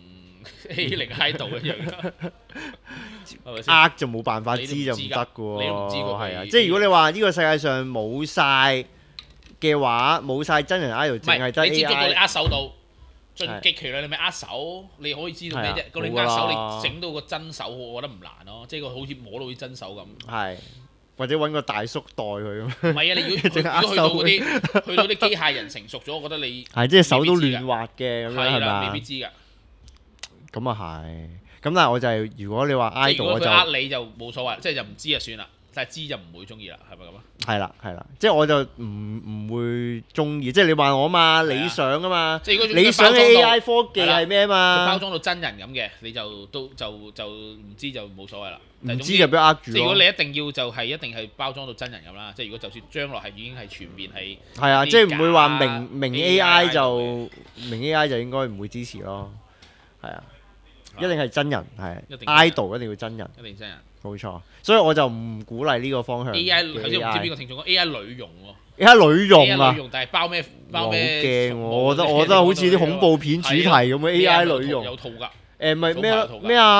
A0 idol 一樣，係咪先？ 就冇辦法知就唔得嘅喎。 你都唔知佢係啊，即係如果你話呢個世界上冇晒嘅話，冇晒真人 idol，淨係得 AI。 你接觸到你握手到進擊其兩，你咪握手，你可以知道咩啫？咁你握手你整到個真手，我覺得唔難咯，即係個好似摸到啲真手咁。 係。或者揾個大叔代佢咁。 唔係啊！你如果去到啲機械人成熟咗，我覺得你係即係手都亂滑嘅咁樣係咪？ 未必知㗎。 咁啊係。咁但係我就係如果你話 idol 我就呃你就冇所謂，即係就唔知就算啦。但係知就唔會中意啦，係咪咁啊？ 係啦，即係我就唔會中意，即係你話我嘛，理想啊嘛， 即係理想嘅 AI 科技係咩啊嘛？ 包裝到真人咁嘅，你就唔知就冇所謂啦。 唔知就俾呃住咯。 即係如果你一定要就係一定係包裝到真人咁啦，即係如果就算將來係已經係全面係係啊，即係唔會話明 AI 就應該唔會支持咯，係啊，一定係真人係 idol 一定要真人， 一定真人。 冇錯，所以我就唔鼓勵呢個方向。 AI 頭先唔知邊個聽眾講 AI 女傭喎 ，AI 女傭啊， 但係包咩？ 好驚喎！我覺得好似啲恐怖片主題咁嘅 AI 女傭。 有套㗎。 咪咩啊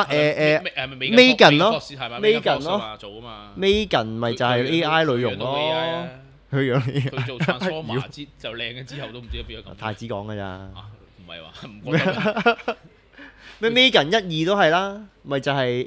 ？Megan 咯，Megan 咯， 做啊嘛。 Megan 咪就係 AI 女傭咯。 佢做 Transformer 就靚嘅，之後都唔知邊個咁。 太子講㗎咋？ 唔係話唔覺得。 咩 Megan 1、2都係啦，咪就係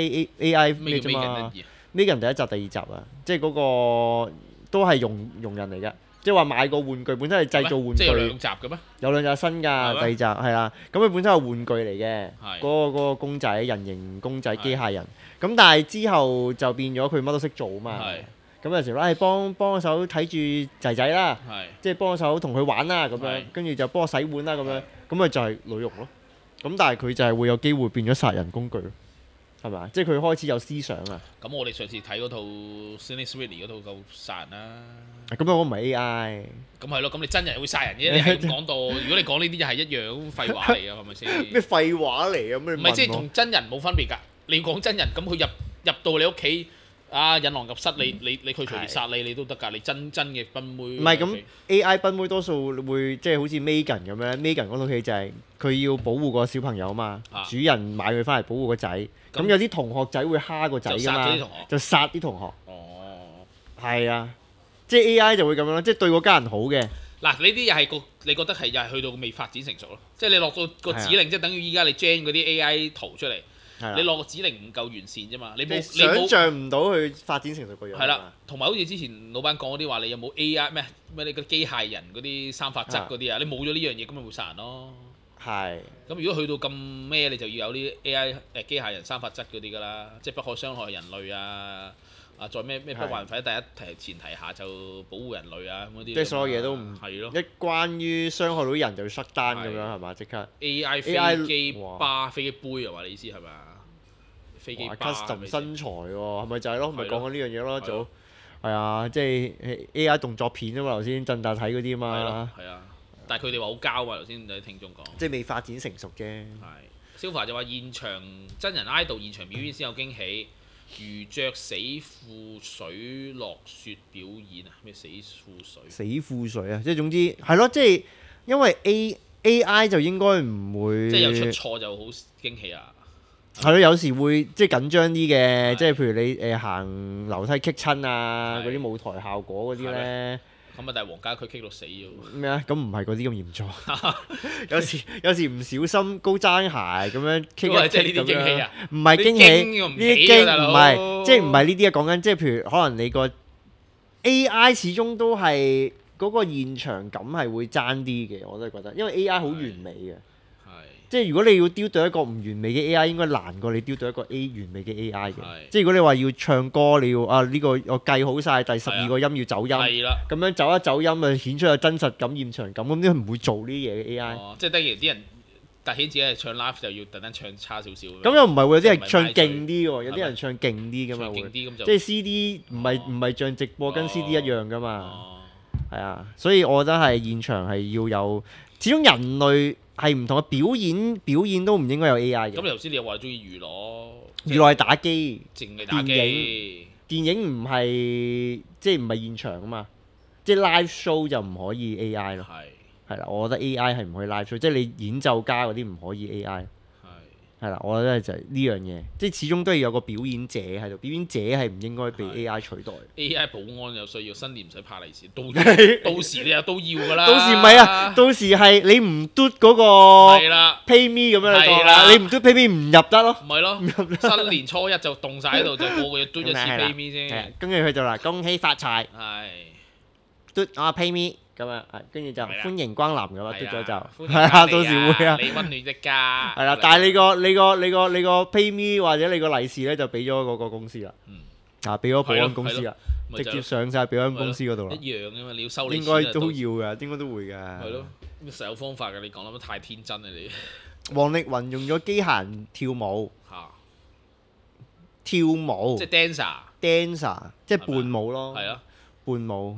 AI 咩啫嘛。Megan 第一集、第二集啊，即係嗰個都係用人嚟嘅，即係話買個玩具本身係製造玩具。即係有兩集嘅咩？ 有兩集新㗎，第二集係啦。咁佢本身係玩具嚟嘅，嗰個公仔人形公仔機械人。咁但係之後就變咗佢乜都識做啊嘛。咁有時咧幫手睇住仔仔啦，即係幫手同佢玩啦咁樣，跟住就幫我洗碗啦咁樣，咁咪就係女傭咯。咁但係佢就係會有機會變咗殺人工具咯，係咪？即係佢開始有思想啊！ 咁我哋上次睇嗰套 Sydney Sweeney 嗰套夠殺人啦。 咁我唔係 AI。 咁係咯，咁你真人會殺人嘅，你係咁講到。如果你講呢啲就係一樣廢話嚟㗎，係咪先？ 咩廢話嚟㗎？咩？ 唔係即係同真人冇分別㗎。你講真人，咁佢入到你屋企。引狼入室，你佢隨時殺你都得㗎，你真嘅賓妹。 唔係咁 AI 賓妹多數會即係好似 Megan 咁樣 ，Megan 嗰套戲就係佢要保護個小朋友嘛，主人買佢翻嚟保護個仔，咁有啲同學仔會蝦個仔㗎嘛，就殺啲同學。 哦， 係啊，即係 AI 就會咁樣咯，即係對個家人好嘅。 嗱，呢啲又係你覺得係又係去到未發展成熟咯，即係你落到個指令，即係等於依家你 gen 嗰啲 AI 圖出嚟。你落個指令唔夠完善啫嘛，你想像唔到佢發展成熟個樣。係啦， 同埋好似之前老闆講嗰啲話，你有冇 AI 咩你個機械人嗰啲三法則嗰啲啊？你冇咗呢樣嘢，咁咪會殺人咯。係。咁如果去到咁咩，你就要有啲 AI 機械人三法則嗰啲㗎啦，即係不可傷害人類啊！再咩不犯法，第一前提下就保護人類啊咁嗰啲。即係所有嘢都唔係咯。一關於傷害到人就要失單咁樣係嘛？即刻。AI 飛機巴飛機杯係嘛？你意思係咪啊？飛機巴 custom 身材喎，係咪就係咯？咪講緊呢樣嘢咯，早係啊，即係 AI 動作片啊嘛，頭先振達睇嗰啲嘛。係啊，但係佢哋話好膠啊，頭先有啲聽眾講。即係未發展成熟啫。係。Sofa 就話現場真人 idol 現場表演先有驚喜。如着死褲水落雪表演啊！咩死褲水？死褲水啊！即係總之係咯，即係因為 AI 就應該唔會。即係有出錯就好驚喜啊！係咯，有時會即係緊張啲嘅，即係譬如你行樓梯棘親啊，嗰啲舞台效果嗰啲咧。咁啊！但係黃家駒棘到死咗喎。咩啊？咁唔係嗰啲咁嚴重。有時唔小心高踭鞋咁樣棘一棘咁樣。唔係驚喜，呢啲驚唔係，即係唔係呢啲啊？講緊即係譬如可能你個 AI 始終都係嗰個現場感係會爭啲嘅，我都係覺得，因為 AI 好完美嘅。係。 即係如果你要雕到一個唔完美嘅 AI，應該難過你雕到一個完美嘅 AI 嘅。 係即係如果你話要唱歌，你要呢個我計好晒第12個音要走音， 係啦。 咁樣走一走音啊，顯出有真實感、現場感，咁啲唔會做呢啲嘢嘅 AI。 即係等於啲人突顯自己係唱 live 就要特登唱差少少。 咁又唔係喎，有啲人唱唔係勁啲喎，有啲人唱勁啲㗎嘛會。 唱勁啲咁就即係 CD 唔係像直播跟 CD 一樣㗎嘛。 哦係啊，所以我覺得係現場係要有，始終人類係唔同嘅表演都唔應該有 AI 嘅。 咁你頭先你又話中意娛樂， 娛樂係打機， 淨係打機。 電影唔係即係唔係現場啊嘛，即係 live show 就唔可以 AI 咯。係啦，我覺得 AI 係唔可以 live show，即係你演奏家嗰啲唔可以 AI。係啦，我覺得就係呢樣嘢，即係始終都要有個表演者喺度，表演者係唔應該被 AI 取代。 AI 保安有需要，新年唔使派利是，到時你又都要㗎啦。 到時唔係啊，到時係你唔嘟嗰個 PayMe 咁樣嚟講，你唔嘟 PayMe 唔入得咯。 唔係咯，新年初一就凍晒喺度，就個個要嘟一次 PayMe 先。 跟住佢就話恭喜發財， 係嘟PayMe。咁啊，跟住就歡迎光臨咁啊，嘟咗就係啊， 到時會啊， 你溫暖一家係啦，但係你個 PayMe 或者你個利是咧就俾咗嗰個公司啦，俾咗保安公司啦，直接上晒保安公司嗰度啦， 一樣㗎嘛，你要收你應該都要㗎，應該都會㗎。 係咯，實有方法㗎，你講得太天真啦你。 王力宏用咗機械人跳舞，跳舞即係 dancer 即係伴舞咯， 係啊， 伴舞。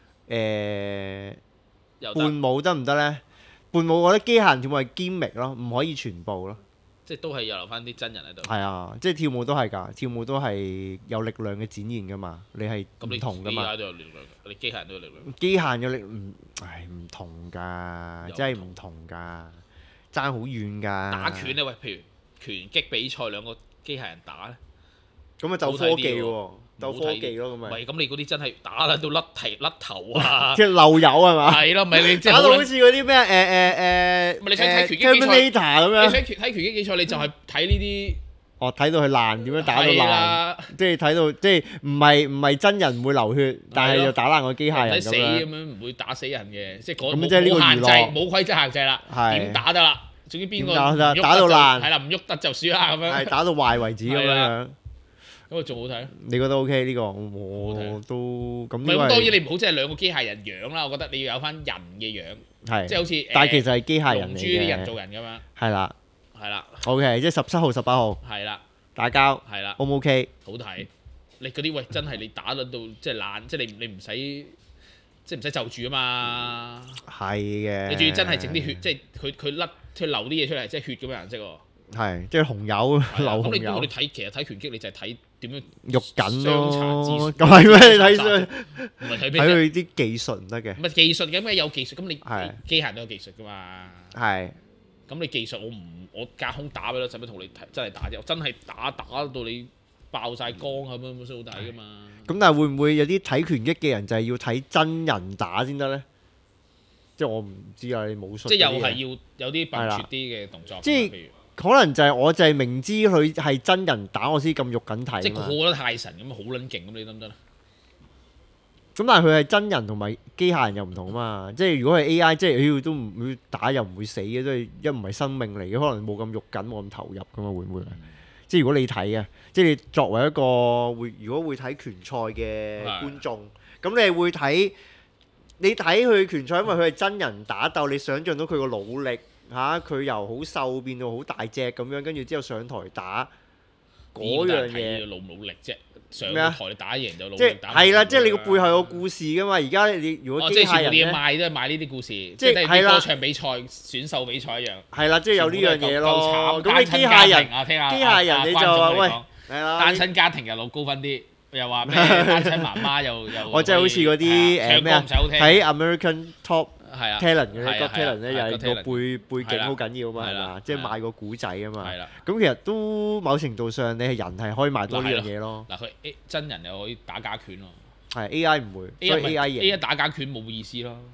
伴舞得唔得呢？伴舞我覺得機械人跳舞係 gimmick 咯，唔可以全部咯。 即係都係有留翻啲真人喺度。係啊，即係跳舞都係㗎，跳舞都係有力量嘅展現㗎嘛。你係唔同㗎嘛。 咁你 AI 都有力量，你機械人都有力量。 機械人嘅力唔同㗎，真係唔同㗎，爭好遠㗎。 打拳咧，喂，譬如拳擊比賽兩個機械人打咧， 咁啊就科技喎。鬥科技咯，咁咪。 唔係，咁你嗰啲真係打到甩頭啊！ 即係漏油係嘛？ 係咯，唔係你打到好似嗰啲咩你想睇拳擊比賽咁樣。 你想睇拳擊比賽，你就係睇呢啲。 哦，睇到佢爛點樣打到爛，即係睇到即係唔係真人唔會流血，但係就打爛個機械人咁樣。 死咁樣唔會打死人嘅，即係嗰冇限制，冇規則限制啦，點打得啦？總之邊個打到爛， 係啦，唔喐得就輸啦咁樣。 係打到壞為止咁樣。 咁啊仲好睇？ 你覺得 OK 呢個？我都咁。 唔係咁當然你唔好即係兩個機械人樣啦，我覺得你要有翻人嘅樣，即係好似。但係其實係機械人嚟嘅。龍珠啲人做人咁樣。係啦。OK， 即係17號、18號。係啦。打交。係啦。O 唔 OK？好睇。你嗰啲喂真係你打到即係爛，即係你唔使即係唔使就住啊嘛。係嘅。你仲要真係整啲血，即係佢甩佢流啲嘢出嚟，即係血咁嘅顏色喎。係，即係紅油流紅油。咁我哋其實睇拳擊，你就係睇點樣肉緊咯。咁係咩？你睇唔係睇佢啲技術唔得嘅。唔係技術嘅咩？有技術咁你機械人都有技術噶嘛。係。咁你技術我隔空打俾你，使乜同你真係打啫？我真係打到你爆晒光咁樣，冇先好睇噶嘛。咁但係會唔會有啲睇拳擊嘅人就係要睇真人打先得咧？即係我唔知啊，你武術。即係又係要有啲笨拙啲嘅動作。即係。可能就係我就係明知佢係真人打我先咁肉緊睇。即係過得太神咁，好撚勁咁，你得唔得咧？咁但係佢係真人同埋機械人又唔同啊嘛。即係如果係 AI，即係都唔會打又唔會死嘅，即係一唔係生命嚟嘅，可能冇咁肉緊，冇咁投入噶嘛，會唔會？即係如果你睇啊，即係你作為一個如果會睇拳賽嘅觀眾，咁你會睇佢拳賽，因為佢係真人打鬥，你想像到佢個努力。佢由好瘦變到好大隻咁樣，跟住之後上台打嗰樣嘢，努唔努力啫？上台你打贏就努力打。係啦，即係你個背後有個故事噶嘛。而家你如果機械人咧，即係賣都係賣呢啲故事，即係啲歌唱比賽、選秀比賽一樣。係啦，即係有呢樣嘢咯。咁你機械人你就話喂，係啦，單親家庭又攞高分啲，又話咩單親媽媽又我即係好似嗰啲咩啊？睇 American Top。talent 嘅咧 talent 咧又係個背景好緊要嘛，係嘛？即係賣個古仔啊嘛。咁其實都某程度上你係人係可以賣多呢樣嘢咯。嗱佢真人又可以打假拳咯。係 AI 唔會，所以 AI 贏。AI 打假拳冇意思咯。唔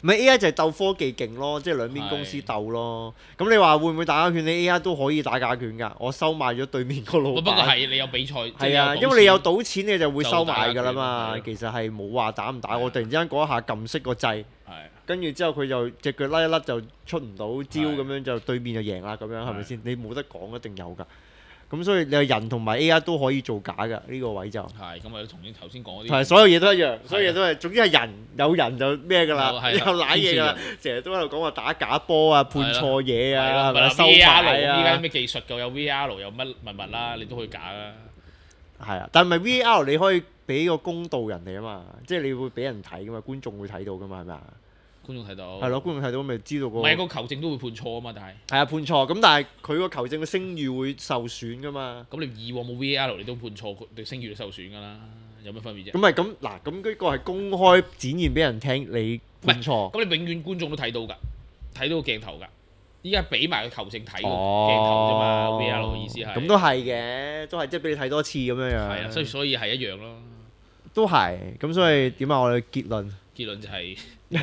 唔係 AI 就係鬥科技勁咯，即係兩邊公司鬥咯。咁你話會唔會打假拳？你 AI 都可以打假拳㗎。我收買咗對面個老闆。 不過係你有比賽， 係啊，因為你有賭錢，你就會收買㗎啦嘛。其實係冇話打唔打，我突然之間嗰一下撳熄個掣，跟住之後佢就隻腳甩一甩就出唔到招咁樣，就對面就贏啦咁樣，係咪先？你冇得講，一定有㗎。咁所以你係人同埋 AI 都可以做假㗎，呢個位就係咁啊！同你頭先講嗰啲係所有嘢都一樣，所有嘢都係總之係人有人就咩㗎啦，有賴嘢㗎啦，成日都喺度講話打假波啊、判錯嘢啊、收買啊。 依家咩技術夠有 VR 有乜物啦，你都可以假啦。 係啊，但係咪 VR 你可以俾個公道人哋啊嘛，即係你會俾人睇㗎嘛，觀眾會睇到㗎嘛，係咪啊？ 觀眾睇到係咯，觀眾睇到咪知道個。唔係個球證都會判錯啊嘛，但係係啊判錯，咁但係佢個球證嘅聲譽會受損㗎嘛。 咁你以往冇 VR 你都判錯，對聲譽都受損㗎啦，有乜分別啫？ 咁咪咁嗱，咁呢個係公開展現俾人聽，你判錯。 咁你永遠觀眾都睇到㗎，睇到個鏡頭㗎。依家俾埋個球證睇個鏡頭啫嘛，VR 嘅意思係。咁都係嘅，都係即係俾你睇多次咁樣樣。 係啊，所以係一樣咯。 都係，咁所以點啊？我哋結論就係。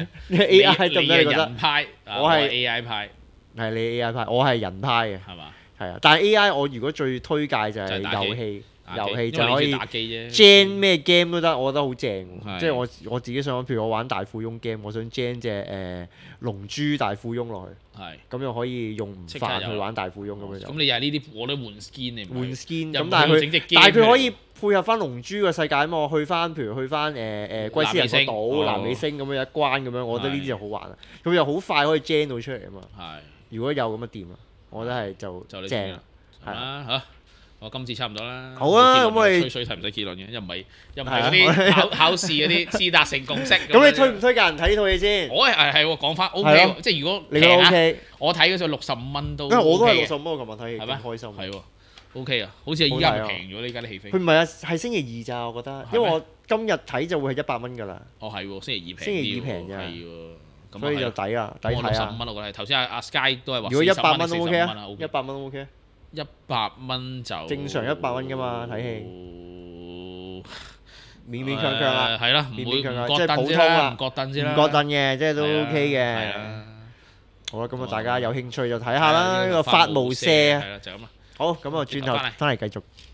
AI 得唔得？你覺得？ 人派， 我係 AI 派， 係你 AI 派，我係人派嘅， 係嘛？ 係啊，但係 AI 我如果最推介就係遊戲，就可以打機啫。 gen 咩 game 都得，我覺得好正。即係我自己想，譬如我玩大富翁 game，我想 gen 隻龍珠大富翁落去，咁又可以用唔煩去玩大富翁咁樣。 咁你又係呢啲，我都換 skin 你唔換 skin，咁但係佢可以配合翻龍珠個世界啊嘛，我譬如去翻龜仙人個島、南美星咁樣一關咁樣，我覺得呢啲就好玩啦。佢又好快可以 gen 到出嚟啊嘛。如果有咁嘅店啊，我覺得係就正啦。 係啦嚇，我今次差唔多啦。 好啊，咁我哋吹睇唔使結論嘅，又唔係嗰啲考試嗰啲先達成共識。 咁你推唔推介人睇呢套嘢先？ 我係講翻 OK，即係如果平啊，我睇嗰陣65蚊都。 因為我都係65蚊，我琴日睇，係咩？開心。 係喎。OK 啊，好似係依家平咗呢家啲戲飛。 佢唔係啊，係星期二咋，我覺得，因為我今日睇就會係100蚊㗎啦。 哦，係喎，星期二平。 星期二平㗎。 係喎， 所以就抵啊，抵睇啊。 65蚊我覺得係，頭先阿 Sky 都係話。 如果100蚊都 OK 啊，100蚊都 OK。 100蚊就。正常100蚊㗎嘛，睇戲。勉勉強強啊。 係啦，唔會即係普通啊， 唔覺得啫啦。 唔覺得嘅，即係都 OK 嘅。好啦，咁啊，大家有興趣就睇下啦，呢個法無赦啊。 係啦，就咁啦。 好，咁啊，轉頭翻嚟繼續。